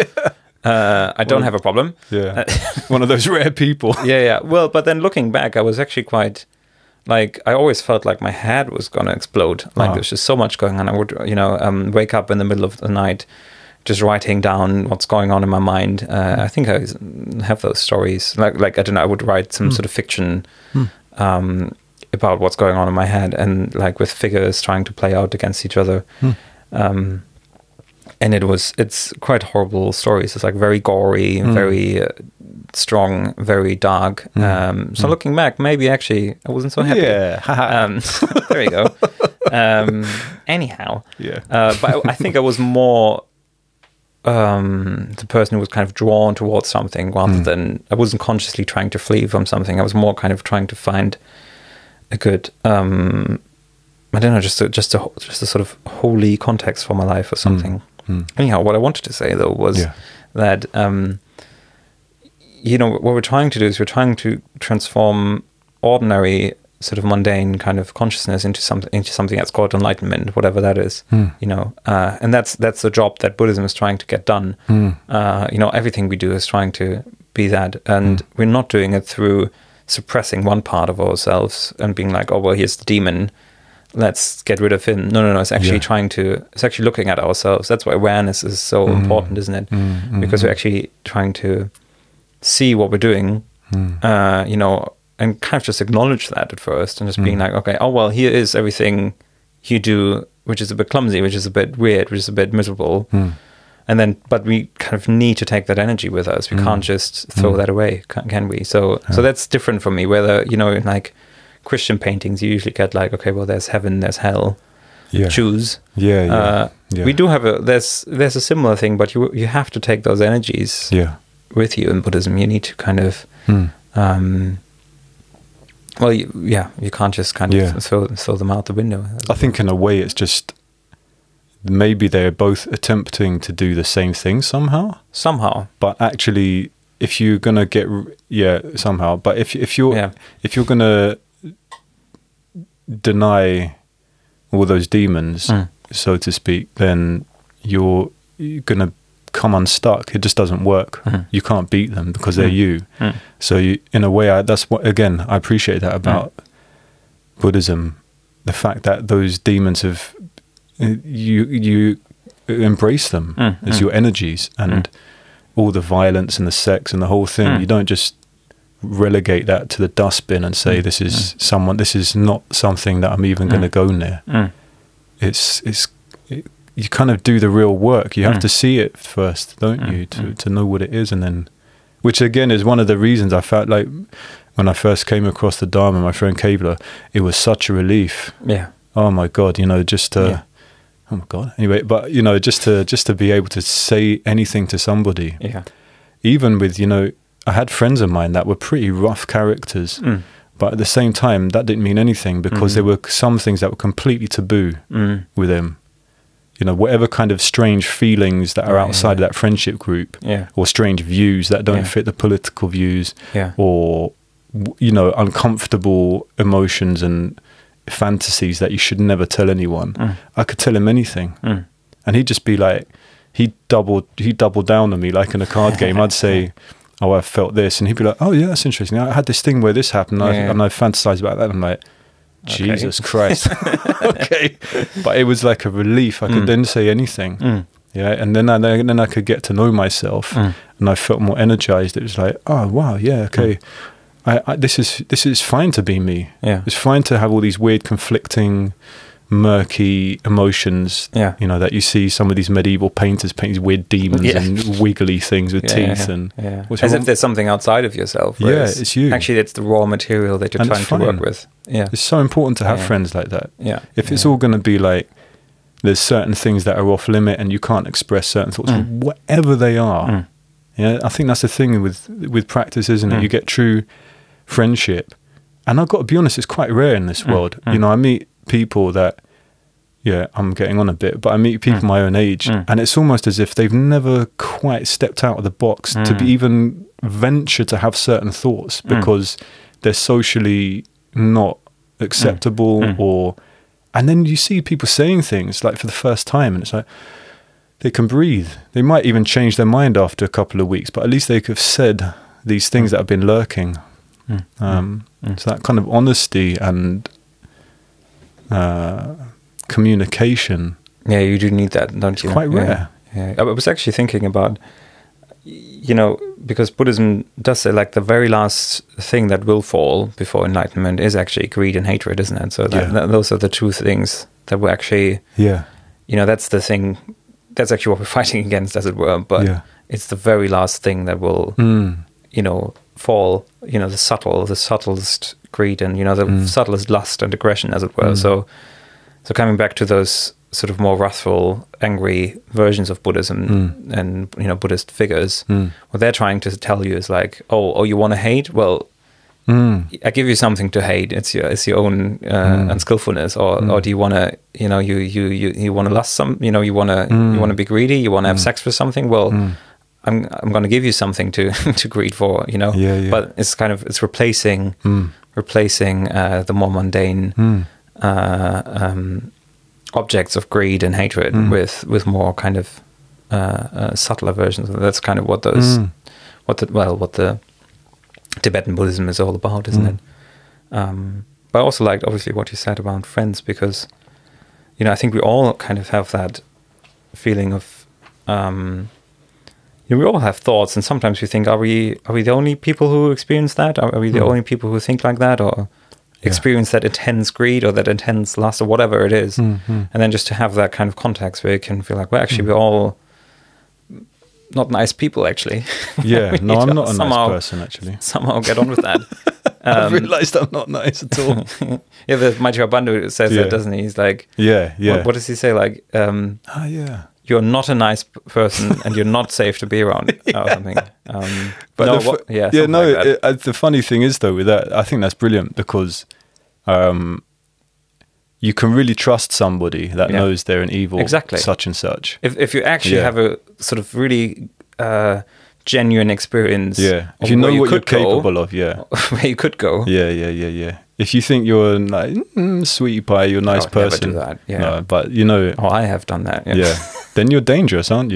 I don't have a problem. Yeah, one of those rare people. Yeah. Well, but then looking back, I was actually quite, like, I always felt like my head was going to explode. Like, there's just so much going on. I would, wake up in the middle of the night, just writing down what's going on in my mind. I think I have those stories. Like I don't know, I would write some sort of fiction about what's going on in my head, and like with figures trying to play out against each other. And it's quite horrible stories. It's like very gory, very strong, very dark. So looking back, maybe actually I wasn't so happy. Yeah. There you go. Anyhow. Yeah. But I think I was more the person who was kind of drawn towards something rather than, I wasn't consciously trying to flee from something. I was more kind of trying to find a good, I don't know, just a sort of holy context for my life or something. Anyhow, what I wanted to say though was that what we're trying to do is we're trying to transform ordinary sort of mundane kind of consciousness into something that's called enlightenment, whatever that is. And that's the job that Buddhism is trying to get done. Everything we do is trying to be that, and we're not doing it through suppressing one part of ourselves and being like, oh well, here's the demon, let's get rid of him. No. It's actually it's actually looking at ourselves. That's why awareness is so important, isn't it? Because we're actually trying to see what we're doing, and kind of just acknowledge that at first, and just being like, okay, oh well, here is everything you do, which is a bit clumsy, which is a bit weird, which is a bit miserable. And then, but we kind of need to take that energy with us. We can't just throw that away, can we? So that's different from me. Whether, like Christian paintings, you usually get like, okay, well, there's heaven, there's hell. Choose. We do have there's a similar thing, but you have to take those energies with you in Buddhism. You need to kind of, you can't just kind of throw them out the window. I think in a way it's just, maybe they're both attempting to do the same thing somehow. But actually, if you're gonna get somehow. But if you're gonna deny all those demons, so to speak, then you're gonna come unstuck. It just doesn't work. You can't beat them because they're you. So you, in a way, that's what, again, I appreciate that about Buddhism, the fact that those demons have, you embrace them as your energies, and all the violence and the sex and the whole thing. You don't just relegate that to the dustbin and say this is not something that I'm even going to go near. You kind of do the real work. You have to see it first, don't you, to know what it is, and then, which again is one of the reasons I felt like when I first came across the Dharma, my friend Kevlar, it was such a relief. Yeah. Oh my God, just oh my God. Anyway, but just to be able to say anything to somebody. Yeah. Even with, I had friends of mine that were pretty rough characters, but at the same time, that didn't mean anything because there were some things that were completely taboo with them. Whatever kind of strange feelings that are outside of that friendship group, or strange views that don't fit the political views, or, uncomfortable emotions and fantasies that you should never tell anyone. I could tell him anything. And he'd just be like, he'd double down on me like in a card game. I'd say, oh, I felt this, and he'd be like, oh yeah, that's interesting. I had this thing where this happened, and I fantasized about that. I'm like, Jesus Christ. Okay. But it was like a relief. I could then say anything. Yeah. And then I could get to know myself, and I felt more energized. It was like, oh wow, yeah, okay. This is fine to be me. Yeah. It's fine to have all these weird conflicting, murky emotions, that you see some of these medieval painters paint these weird demons and wiggly things with teeth and as if there's something outside of yourself. It's you. Actually, it's the raw material that you're trying to work with. Yeah, it's so important to have friends like that. Yeah, if it's all going to be like there's certain things that are off limit and you can't express certain thoughts, whatever they are. Yeah, I think that's the thing with practice, isn't it? You get true friendship, and I've got to be honest, it's quite rare in this world. I meet people that, I'm getting on a bit, but I meet people my own age, and it's almost as if they've never quite stepped out of the box to be even venture to have certain thoughts because they're socially not acceptable, and then you see people saying things like for the first time, and it's like they can breathe. They might even change their mind after a couple of weeks, but at least they could have said these things that have been lurking. So that kind of honesty and communication. Yeah, you do need that, don't you? It's quite rare. Yeah. I was actually thinking about, because Buddhism does say like the very last thing that will fall before enlightenment is actually greed and hatred, isn't it? So those are the two things that were actually, that's the thing, that's actually what we're fighting against, as it were. But it's the very last thing that will, fall, the subtlest greed and, the subtlest lust and aggression, as it were. So coming back to those sort of more wrathful, angry versions of Buddhism and, Buddhist figures, what they're trying to tell you is like, oh, you want to hate? Well, I give you something to hate. It's your own unskillfulness, or do you want to, you want to lust you want to be greedy, you want to have sex with something? Well, I'm going to give you something to greed for, But it's kind of replacing the more mundane objects of greed and hatred with more kind of subtler versions. That's kind of what what the Tibetan Buddhism is all about, isn't it? But I also liked obviously what you said about friends, because I think we all kind of have that feeling of we all have thoughts, and sometimes we think, are we the only people who experience that? Are we the only people who think like that, or experience that intense greed or that intense lust or whatever it is? And then just to have that kind of context where you can feel like, well, actually we're all not nice people, actually. Yeah, no, I'm not a nice person, actually. Somehow get on with that. I've realised I'm not nice at all. Yeah, the Maitreya Bandhu says that, doesn't he? He's like, what does he say? Like, you're not a nice person and you're not safe to be around, or something. But the funny thing is, though, with that, I think that's brilliant, because you can really trust somebody that knows they're an evil, such and such. If you actually have a sort of really genuine experience, if you know what you're capable of, where you could go, If you think you're like sweetie pie, you're a nice person, never do that. No, but I have done that. Then you're dangerous, aren't you?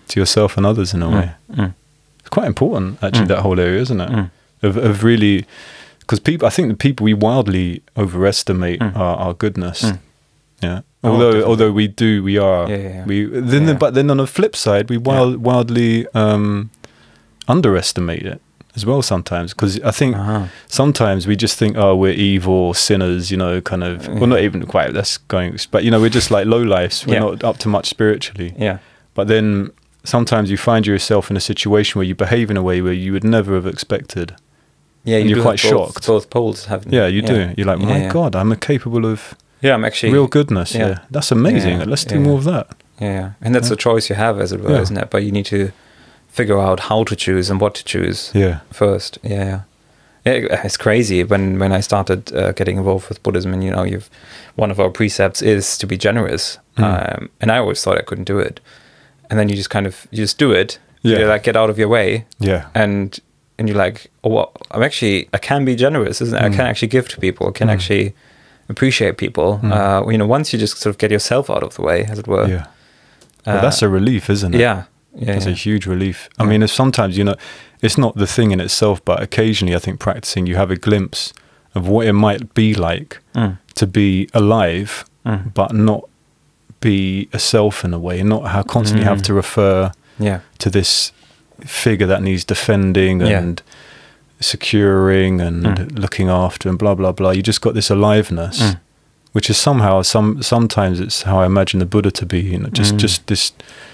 to yourself and others in a way. It's quite important, actually, that whole area, isn't it? Of really, because I think the people, we wildly overestimate our goodness. Yeah. Although we are. But then on the flip side, we wildly underestimate it as well sometimes, because I think sometimes we just think, oh, we're evil sinners, you know, kind of, well, not even quite, that's going, but, you know, we're just like lowlifes, we're not up to much spiritually. Yeah. But then sometimes you find yourself in a situation where you behave in a way where you would never have expected. Yeah, and you're quite shocked. Both poles haven't. Yeah, you do. You're like, my God, I'm capable of I'm actually real goodness. Yeah. That's amazing. Let's do more of that. Yeah. And that's a choice you have, as it were, isn't it? But you need to figure out how to choose and what to choose first. Yeah. It's crazy when I started getting involved with Buddhism, and, you know, one of our precepts is to be generous. And I always thought I couldn't do it. And then you just do it. You like get out of your way. Yeah. And you're like, oh, well, I can be generous, isn't it? I can actually give to people. I can actually appreciate people. You know, once you just sort of get yourself out of the way, as it were. Yeah. Well, that's a relief, isn't it? Yeah. It's a huge relief. I mean, sometimes, you know, it's not the thing in itself, but occasionally I think practicing, you have a glimpse of what it might be like to be alive, but not be a self in a way, and not how constantly have to refer to this figure that needs defending and securing and looking after and blah, blah, blah. You just got this aliveness, which is somehow, sometimes it's how I imagine the Buddha to be, you know, just this,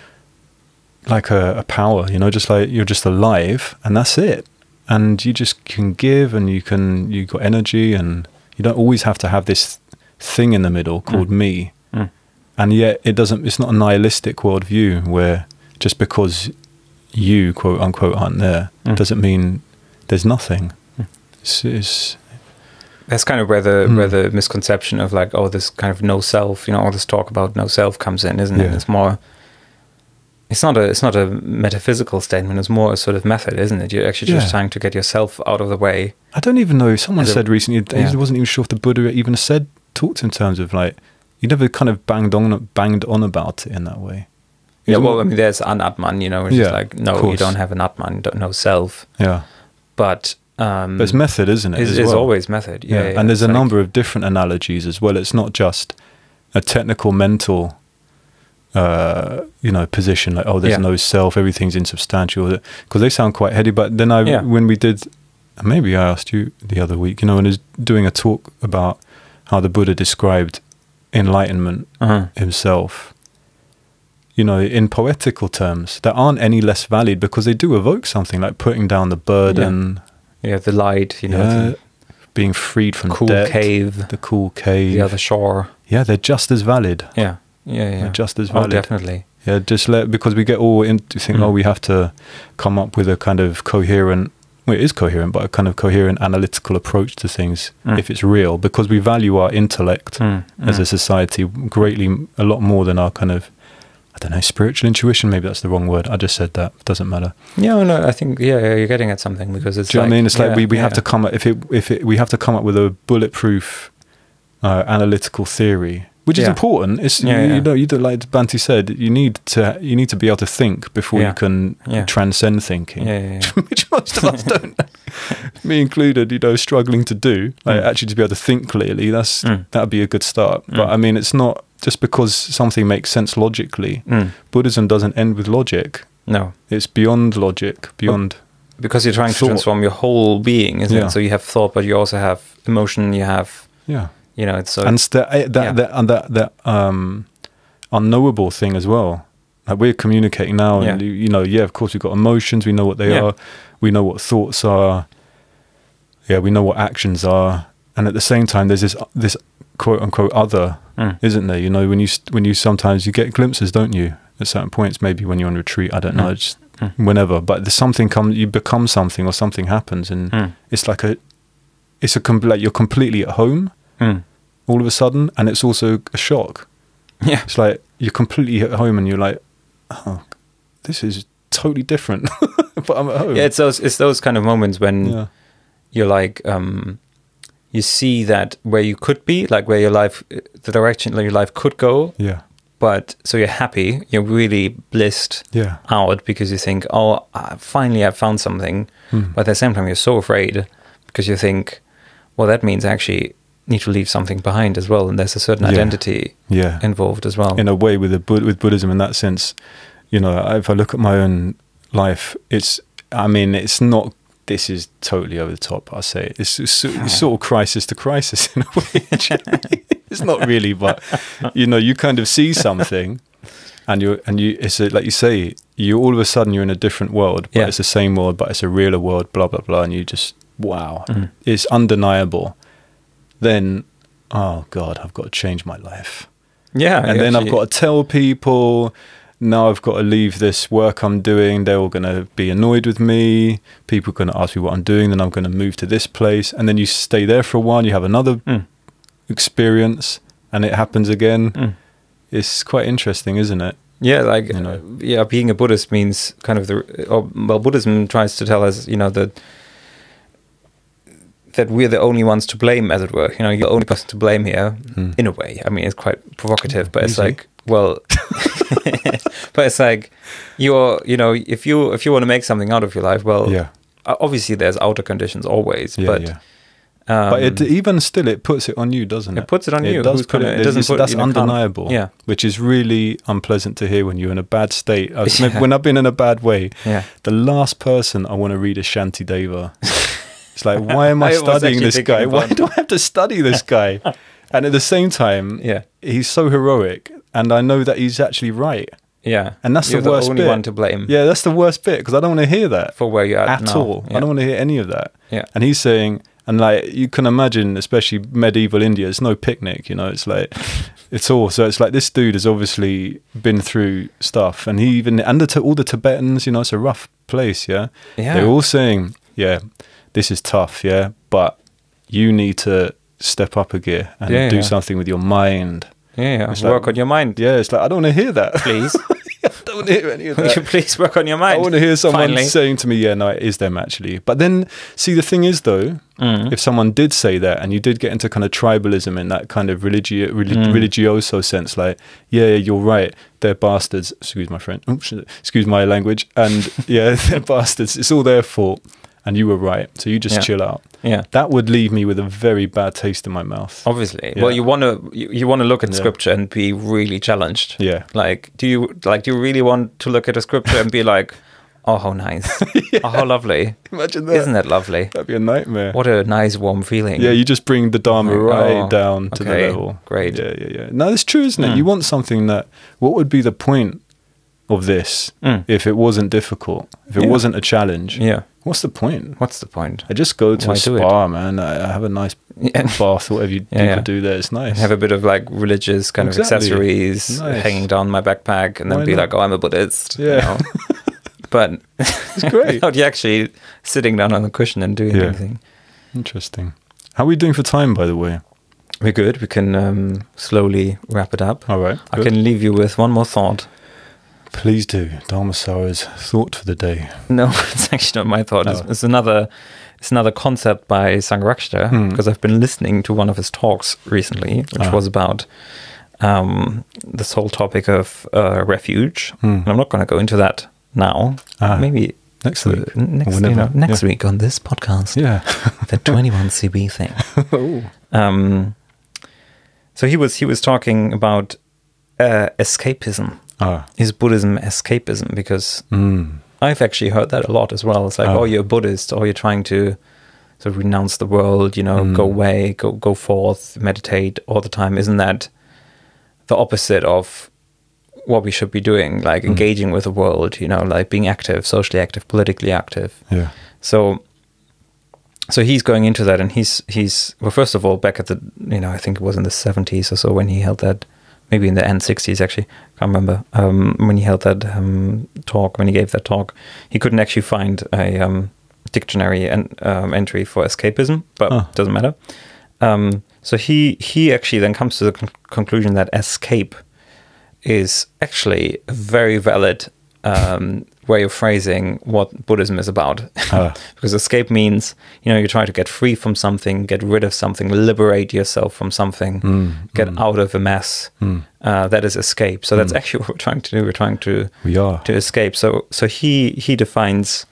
like a power, you know, just like you're just alive and that's it. And you just can give, and you've got energy, and you don't always have to have this thing in the middle called me. And yet it's not a nihilistic worldview where just because you, quote unquote, aren't there doesn't mean there's nothing. That's kind of where the misconception of like, oh, this kind of no self, you know, all this talk about no self comes in, isn't it? It's more, it's not a metaphysical statement. It's more a sort of method, isn't it? You're actually just trying to get yourself out of the way. I don't even know. Someone said recently, he wasn't even sure if the Buddha even talked in terms of like, he never kind of banged on about it in that way. Yeah, well, I mean, there's an Atman, you know, it's just like, no, you don't have an Atman, no self. Yeah. But it's method, isn't it? It's always method. Yeah. And there's a number of different analogies as well. It's not just a technical, mental, you know, position like, oh, there's no self, everything's insubstantial, because they sound quite heady. But then when we did, maybe I asked you the other week, you know, when I was doing a talk about how the Buddha described enlightenment himself, you know, in poetical terms that aren't any less valid, because they do evoke something like putting down the burden, the light, you know, being freed from the cool cave, the other shore. They're just as valid. They're just as valid. Oh, definitely. Because we get all into think, we have to come up with a kind of coherent, well, it is coherent, but a kind of coherent analytical approach to things if it's real, because we value our intellect as a society greatly, a lot more than our kind of, I don't know, spiritual intuition. Maybe that's the wrong word. I just said that. It doesn't matter. Yeah, no, I think you're getting at something, because it's. Do you know what I mean? It's like we have to come up we have to come up with a bulletproof analytical theory, which is important. It's you know, like Bhante said, you need to be able to think before you can transcend thinking, which most of us don't, me included, you know, struggling to do. Like actually to be able to think clearly, that'd be a good start. But I mean, it's not just because something makes sense logically. Buddhism doesn't end with logic. No, it's beyond logic, beyond. Because you're trying to transform your whole being, isn't it? So you have thought, but you also have emotion. You have you know, it's so, and that unknowable thing as well. Like we're communicating now, and you know, of course we've got emotions. We know what they are. We know what thoughts are. We know what actions are. And at the same time, there's this quote unquote other, isn't there? You know, when you sometimes you get glimpses, don't you? At certain points, maybe when you're on retreat, I don't know, just whenever. But there's something you become something, or something happens, and it's like like you're completely at home. All of a sudden, and it's also a shock. It's like you're completely at home and you're like, oh, this is totally different. But I'm at home. It's those kind of moments when you're like, you see that where you could be, like where your life, the direction your life could go, but so you're happy, you're really blissed Yeah. out because you think, oh, finally I found something. But at the same time, you're so afraid because you think, well, that means I actually need to leave something behind as well, and there's a certain identity involved as well. In a way, with Buddhism, in that sense, you know, if I look at my own life, it's not. This is totally over the top. I say it's sort of crisis to crisis in a way. It's not really, but you know, you kind of see something, and you. It's like you say, you all of a sudden you're in a different world, but it's the same world, but it's a realer world. Blah blah blah, and you just wow, it's undeniable. Then, oh God, I've got to change my life. Yeah, and then I've got to tell people. Now I've got to leave this work I'm doing. They're all going to be annoyed with me. People are going to ask me what I'm doing. Then I'm going to move to this place. And then you stay there for a while. You have another experience and it happens again. It's quite interesting, isn't it? Yeah, like, you know, being a Buddhist means kind of Buddhism tries to tell us, you know, that we're the only ones to blame, as it were. You know, you're the only person to blame here, in a way. I mean, it's quite provocative, but it's like, well... but it's like if you want to make something out of your life, well, obviously there's outer conditions always, but even still, it puts it on you, doesn't it? It puts it on you. It does put it. It doesn't put, that's undeniable. Yeah, which is really unpleasant to hear when you're in a bad state. When I've been in a bad way, the last person I want to read is Shantideva. It's like, why am I studying this guy? Why do I have to study this guy? And at the same time, he's so heroic, and I know that he's actually right. Yeah, and that's the worst bit. You're the only one to blame. Yeah, that's the worst bit, because I don't want to hear that for where you're at all. Yeah. I don't want to hear any of that. Yeah, and he's saying, and like you can imagine, especially medieval India, it's no picnic. You know, it's like it's all. So it's like this dude has obviously been through stuff, and all the Tibetans. You know, it's a rough place. Yeah, they're all saying, this is tough. Yeah, but you need to step up a gear and do something with your mind. Work on your mind. Yeah, it's like, I don't want to hear that. Please. I don't want to hear any of that. Would you please work on your mind? I want to hear someone saying to me, no, it is them actually. But then, see, the thing is though, if someone did say that and you did get into kind of tribalism in that kind of religioso sense, like, you're right, they're bastards. Excuse my friend. Excuse my language. And they're bastards. It's all their fault. And you were right, so you just chill out. Yeah, that would leave me with a very bad taste in my mouth. Obviously, well, you want to look at scripture and be really challenged. Yeah, like do you really want to look at a scripture and be like, oh, how nice, oh, how lovely? Imagine that. Isn't that lovely? That'd be a nightmare. What a nice, warm feeling. Yeah, you just bring the Dharma down to the level. Great. Yeah. No, it's true, isn't it? You want something that. What would be the point of this if it wasn't difficult? If it wasn't a challenge? Yeah. What's the point? I just go to a spa, man. I have a nice bath, whatever people do there. It's nice. Have a bit of like religious kind of accessories hanging down my backpack, and then be like, oh, I'm a Buddhist. Yeah. You know? But it's great. Without you actually sitting down on the cushion and doing anything. Interesting. How are we doing for time, by the way? We're good. We can slowly wrap it up. All right. Good. I can leave you with one more thought. Please do. Dharmasara's thought for the day. No, it's actually not my thought. No. It's another concept by Sangharakshita, because I've been listening to one of his talks recently, which was about this whole topic of refuge. And I'm not going to go into that now. Maybe next week. Next week on this podcast. Yeah. The 21CB thing. So he was talking about escapism. Is Buddhism escapism? Because I've actually heard that a lot as well. It's like, oh, you're a Buddhist, or you're trying to sort of renounce the world, you know, go away, go forth, meditate all the time. Isn't that the opposite of what we should be doing? Like engaging with the world, you know, like being active, socially active, politically active. Yeah. So he's going into that, and he's well, first of all, back at the, you know, I think it was in the 70s or so when he held that. Maybe in the end 60s, actually, can't remember. When he held that talk, when he gave that talk, he couldn't actually find a dictionary entry for escapism, but doesn't matter. So he actually then comes to the conclusion that escape is actually a very valid way of phrasing what Buddhism is about. Because escape means, you try to get free from something, get rid of something, liberate yourself from something, get out of a mess. That is escape. So that's actually what we're trying to do. We're trying to escape. So he defines.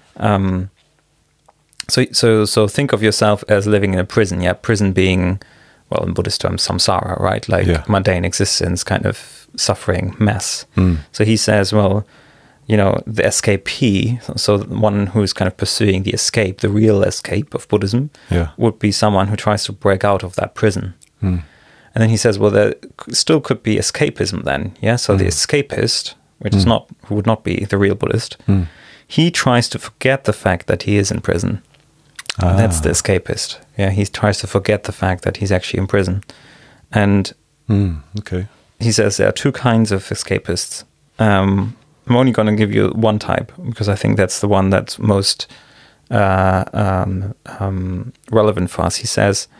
So think of yourself as living in a prison. Yeah, prison being, well, in Buddhist terms, samsara, right? Like mundane existence, kind of suffering, mess. So he says, well, the escapee, so one who's kind of pursuing the escape, the real escape of Buddhism, would be someone who tries to break out of that prison. And then he says, well, there still could be escapism then. Yeah, so the escapist, which is who would not be the real Buddhist, he tries to forget the fact that he is in prison. That's the escapist. Yeah, he tries to forget the fact that he's actually in prison. And he says there are two kinds of escapists. I'm only going to give you one type, because I think that's the one that's most relevant for us. He says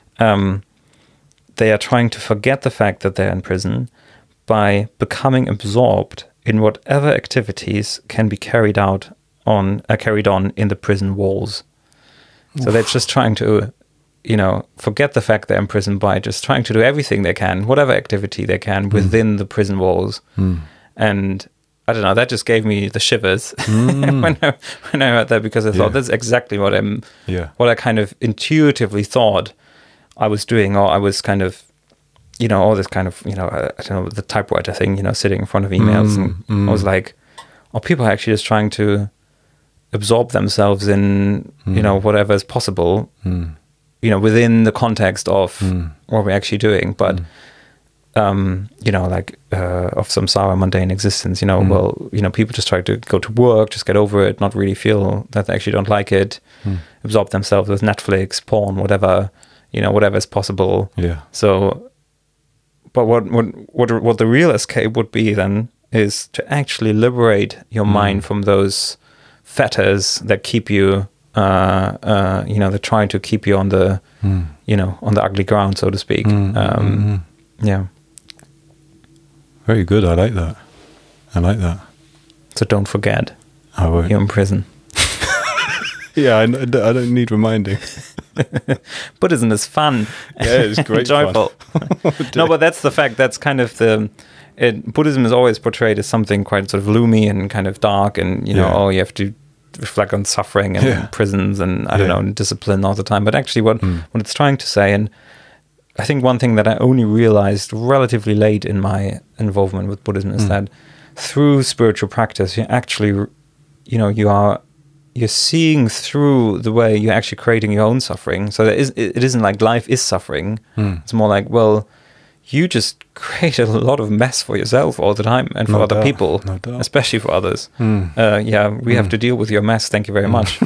they are trying to forget the fact that they're in prison by becoming absorbed in whatever activities can be carried on in the prison walls. So they're just trying to, forget the fact they're in prison by just trying to do everything they can, whatever activity they can within the prison walls. And I don't know, that just gave me the shivers when I heard that, because I thought that's exactly what I kind of intuitively thought I was doing, or I was kind of, all this kind of, I don't know, the typewriter thing, sitting in front of emails. And I was like, people are actually just trying to absorb themselves in, whatever is possible, within the context of what we're actually doing. But, of samsara, mundane existence, people just try to go to work, just get over it, not really feel that they actually don't like it, absorb themselves with Netflix, porn, whatever, whatever is possible. Yeah. So, but what the real escape would be then is to actually liberate your mind from those fetters that keep you, that try to keep you on the, on the ugly ground, so to speak. Yeah. Very good. I like that. So don't forget, I won't. you're in prison. Yeah, I don't need reminding. Buddhism is fun. Yeah, it's great joyful. fun. No, but that's the fact. That's kind of Buddhism is always portrayed as something quite sort of gloomy and kind of dark, and you have to reflect on suffering and prisons and I don't know, discipline all the time. But actually, what it's trying to say, and I think one thing that I only realized relatively late in my involvement with Buddhism is that through spiritual practice, you actually, you're seeing through the way you're actually creating your own suffering. So it isn't like life is suffering. It's more like, well, you just create a lot of mess for yourself all the time and for other people, especially for others. We have to deal with your mess. Thank you very much.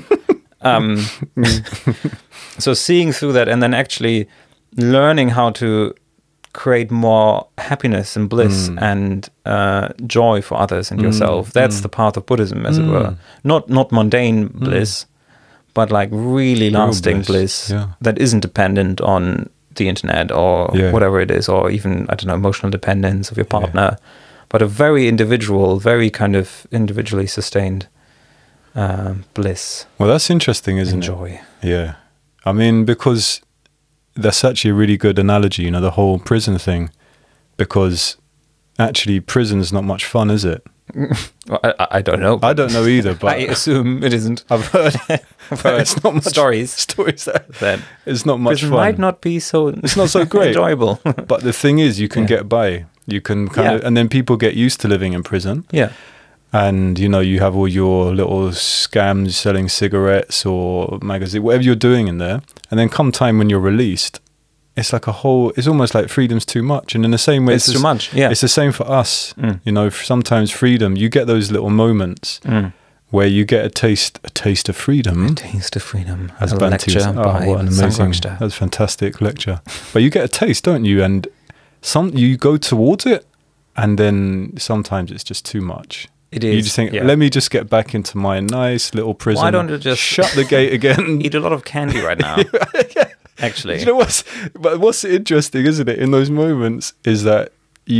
So seeing through that and then actually learning how to create more happiness and bliss and joy for others and yourself. That's the path of Buddhism, as it were. Not mundane bliss, but like really lasting bliss that isn't dependent on the internet or whatever it is, or even, I don't know, emotional dependence of your partner, but a very individual, very kind of individually sustained bliss. Well, that's interesting, isn't it? Joy. Yeah. I mean, because that's actually a really good analogy, the whole prison thing, because actually prison's not much fun, is it? Well, I don't know. I don't know either, but I assume it isn't. I've heard it's not much stories that it's not much prison fun. might not be so. It's not so great, enjoyable. But the thing is, you can get by. You can kind of, and then people get used to living in prison. Yeah. And you have all your little scams, selling cigarettes or magazine, whatever you're doing in there. And then come time when you're released, it's like it's almost like freedom's too much. And in the same way, it's too much. Yeah. It's the same for us. Sometimes freedom, you get those little moments where you get a taste of freedom. A taste of freedom. As a Bhante lecture by what an amazing, Sangha. that's a fantastic lecture. But you get a taste, don't you? And you go towards it, and then sometimes it's just too much. It is. You just think, let me just get back into my nice little prison. Why don't you just shut the gate again? Eat a lot of candy right now. Actually, what's interesting, isn't it? In those moments, is that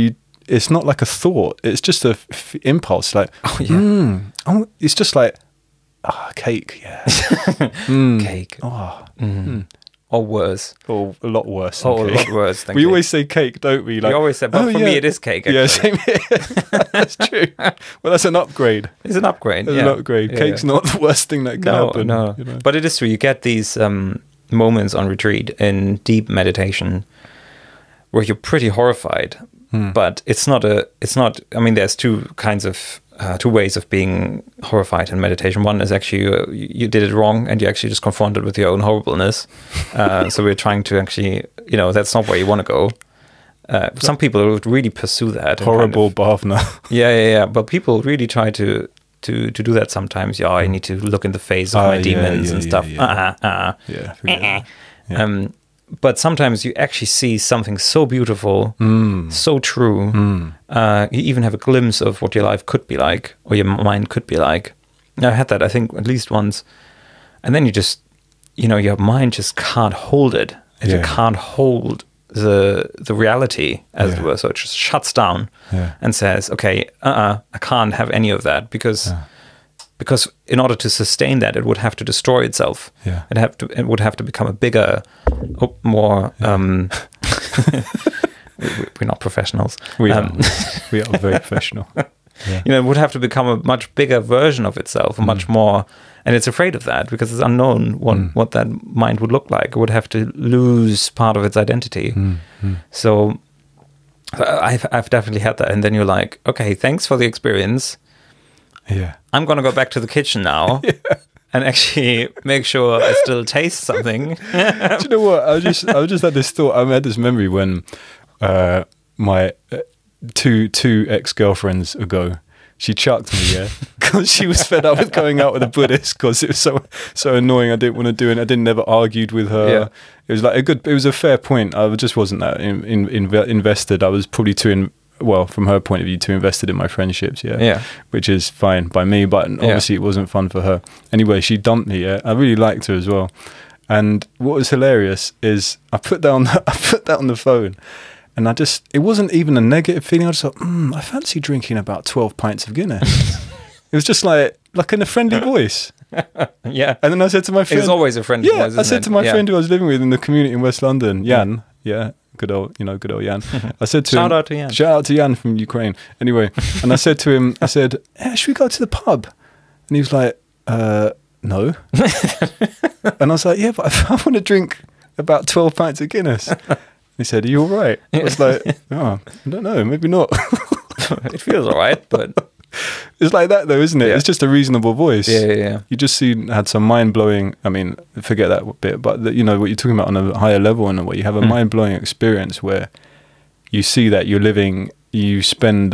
it's not like a thought. It's just a impulse. Like, it's just like, cake, yeah. Cake. Oh. Or worse. Or a lot worse than Or cake. a lot worse than We cake. always say cake, don't we? Like, We always say, but for me it is cake, actually. Yeah, same here. That's true. Well, that's an upgrade. It's an upgrade. It's yeah. an upgrade. Yeah, Cake's not the worst thing that can happen. No. You know? But it is true. You get these moments on retreat in deep meditation where you're pretty horrified. But it's not. I mean, there's two ways of being horrified in meditation. One is actually you did it wrong and you're actually just confronted with your own horribleness. So we're trying to actually, that's not where you want to go. Some people would really pursue that. Horrible bhavna. Yeah. But people really try to do that sometimes. Yeah, I need to look in the face of my demons and stuff. Yeah. But sometimes you actually see something so beautiful, so true. You even have a glimpse of what your life could be like, or your mind could be like. I had that, I think, at least once. And then you just, your mind just can't hold it. It can't hold the reality, as it were. So it just shuts down and says, okay, I can't have any of that because in order to sustain that, it would have to destroy itself. Yeah. It would have to become a bigger, more. We're not professionals. We are very professional. Yeah. It would have to become a much bigger version of itself, much more. And it's afraid of that because it's unknown what that mind would look like. It would have to lose part of its identity. So I've definitely had that. And then you're like, okay, thanks for the experience. Yeah. I'm going to go back to the kitchen now and actually make sure I still taste something. Do you know what? I just had this thought. I had this memory when my two ex-girlfriends ago, she chucked me, because she was fed up with going out with a Buddhist because it was so annoying. I didn't want to do it. I never argued with her. Yeah. It was like it was a fair point. I just wasn't that invested. I was probably from her point of view, too invested in my friendships, which is fine by me, but obviously it wasn't fun for her. Anyway, she dumped me, I really liked her as well. And what was hilarious is I put that on the phone, and it wasn't even a negative feeling. I just thought, I fancy drinking about 12 pints of Guinness. It was just like in a friendly voice. Yeah. And then I said to my friend... It's always a friendly voice, isn't I said to my friend who I was living with in the community in West London, Jan, good old Jan. I said to him, shout out to Jan from Ukraine. Anyway, and I said to him, should we go to the pub? And he was like, no. And I was like, yeah, but I want to drink about 12 pints of Guinness. He said, are you all right? I was like, I don't know, maybe not. It feels all right, but... It's like that though, isn't it? Yeah. It's just a reasonable voice. Yeah. You just had some mind-blowing, I mean, forget that bit, but what you're talking about on a higher level in a way, you have a mind-blowing experience where you see that you spend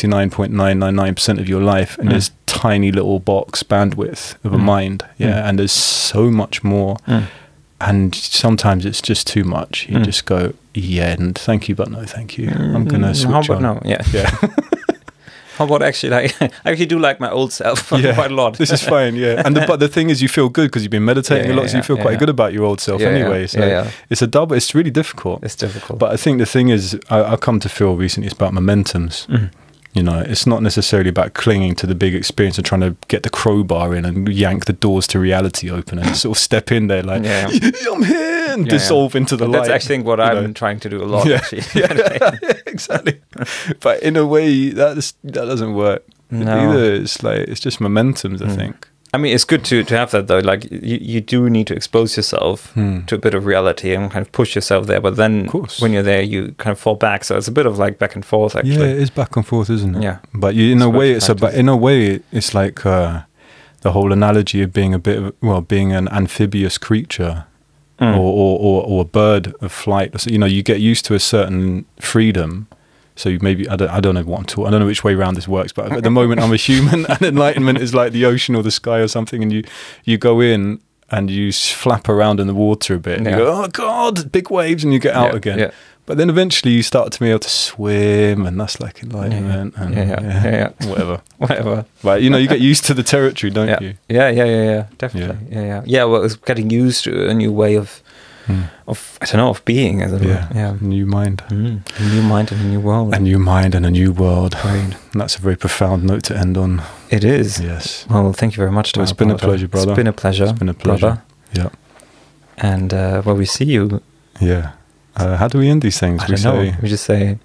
99.999% of your life in this tiny little box bandwidth of a mind. And there's so much more. And sometimes it's just too much. You just go, and thank you, but no thank you. I'm going to switch on. No? Yeah. How about actually, I actually do like my old self quite a lot. This is fine, but the thing is, you feel good because you've been meditating a lot, so you feel quite good about your old self anyway. So it's a double. It's really difficult. It's difficult. But I think the thing is, I've come to feel recently, it's about momentums. It's not necessarily about clinging to the big experience and trying to get the crowbar in and yank the doors to reality open and sort of step in there like, I'm here, and dissolve into the light. That's actually think what I'm trying to do a lot, actually. Exactly. But in a way, that doesn't work either. It's just momentums, I think. I mean, it's good to have that, though. Like, you do need to expose yourself to a bit of reality and kind of push yourself there. But then when you're there, you kind of fall back. So it's a bit of like back and forth, actually. Yeah, it is back and forth, isn't it? Yeah. But in a way, it's like the whole analogy of being being an amphibious creature or a bird of flight. So, you get used to a certain freedom. So maybe, I don't know what I'm talking, I don't know which way around this works, but at the moment I'm a human and enlightenment is like the ocean or the sky or something, and you go in and you flap around in the water a bit and you go, oh God, big waves, and you get out again. Yeah. But then eventually you start to be able to swim, and that's like enlightenment and whatever. But you get used to the territory, don't you? Yeah, definitely. Yeah. Well, it's getting used to a new way of I don't know, of being, as it were. Yeah, new mind. A new mind and a new world. A new mind and a new world. Right. And that's a very profound note to end on. It is. Yes. Well, thank you very much, Well, it's been a pleasure, brother. It's been a pleasure. It's been a pleasure. Brother. Yeah. And we see you. Yeah. How do we end these things? I don't know. We just say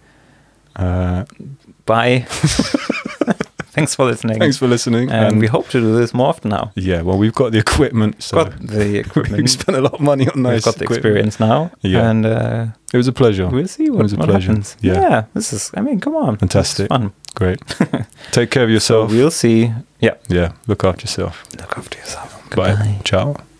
bye. Thanks for listening. Thanks for listening. And we hope to do this more often now. Yeah, well, we've got the equipment. So we've spent a lot of money on nice We've got the equipment. experience now. Yeah. And it was a pleasure. we'll see what happens. Yeah. This is, come on. Fantastic. This is fun. Great. Take care of yourself. So we'll see. Yeah. Yeah, look after yourself. Look after yourself. Bye. Goodbye. Ciao.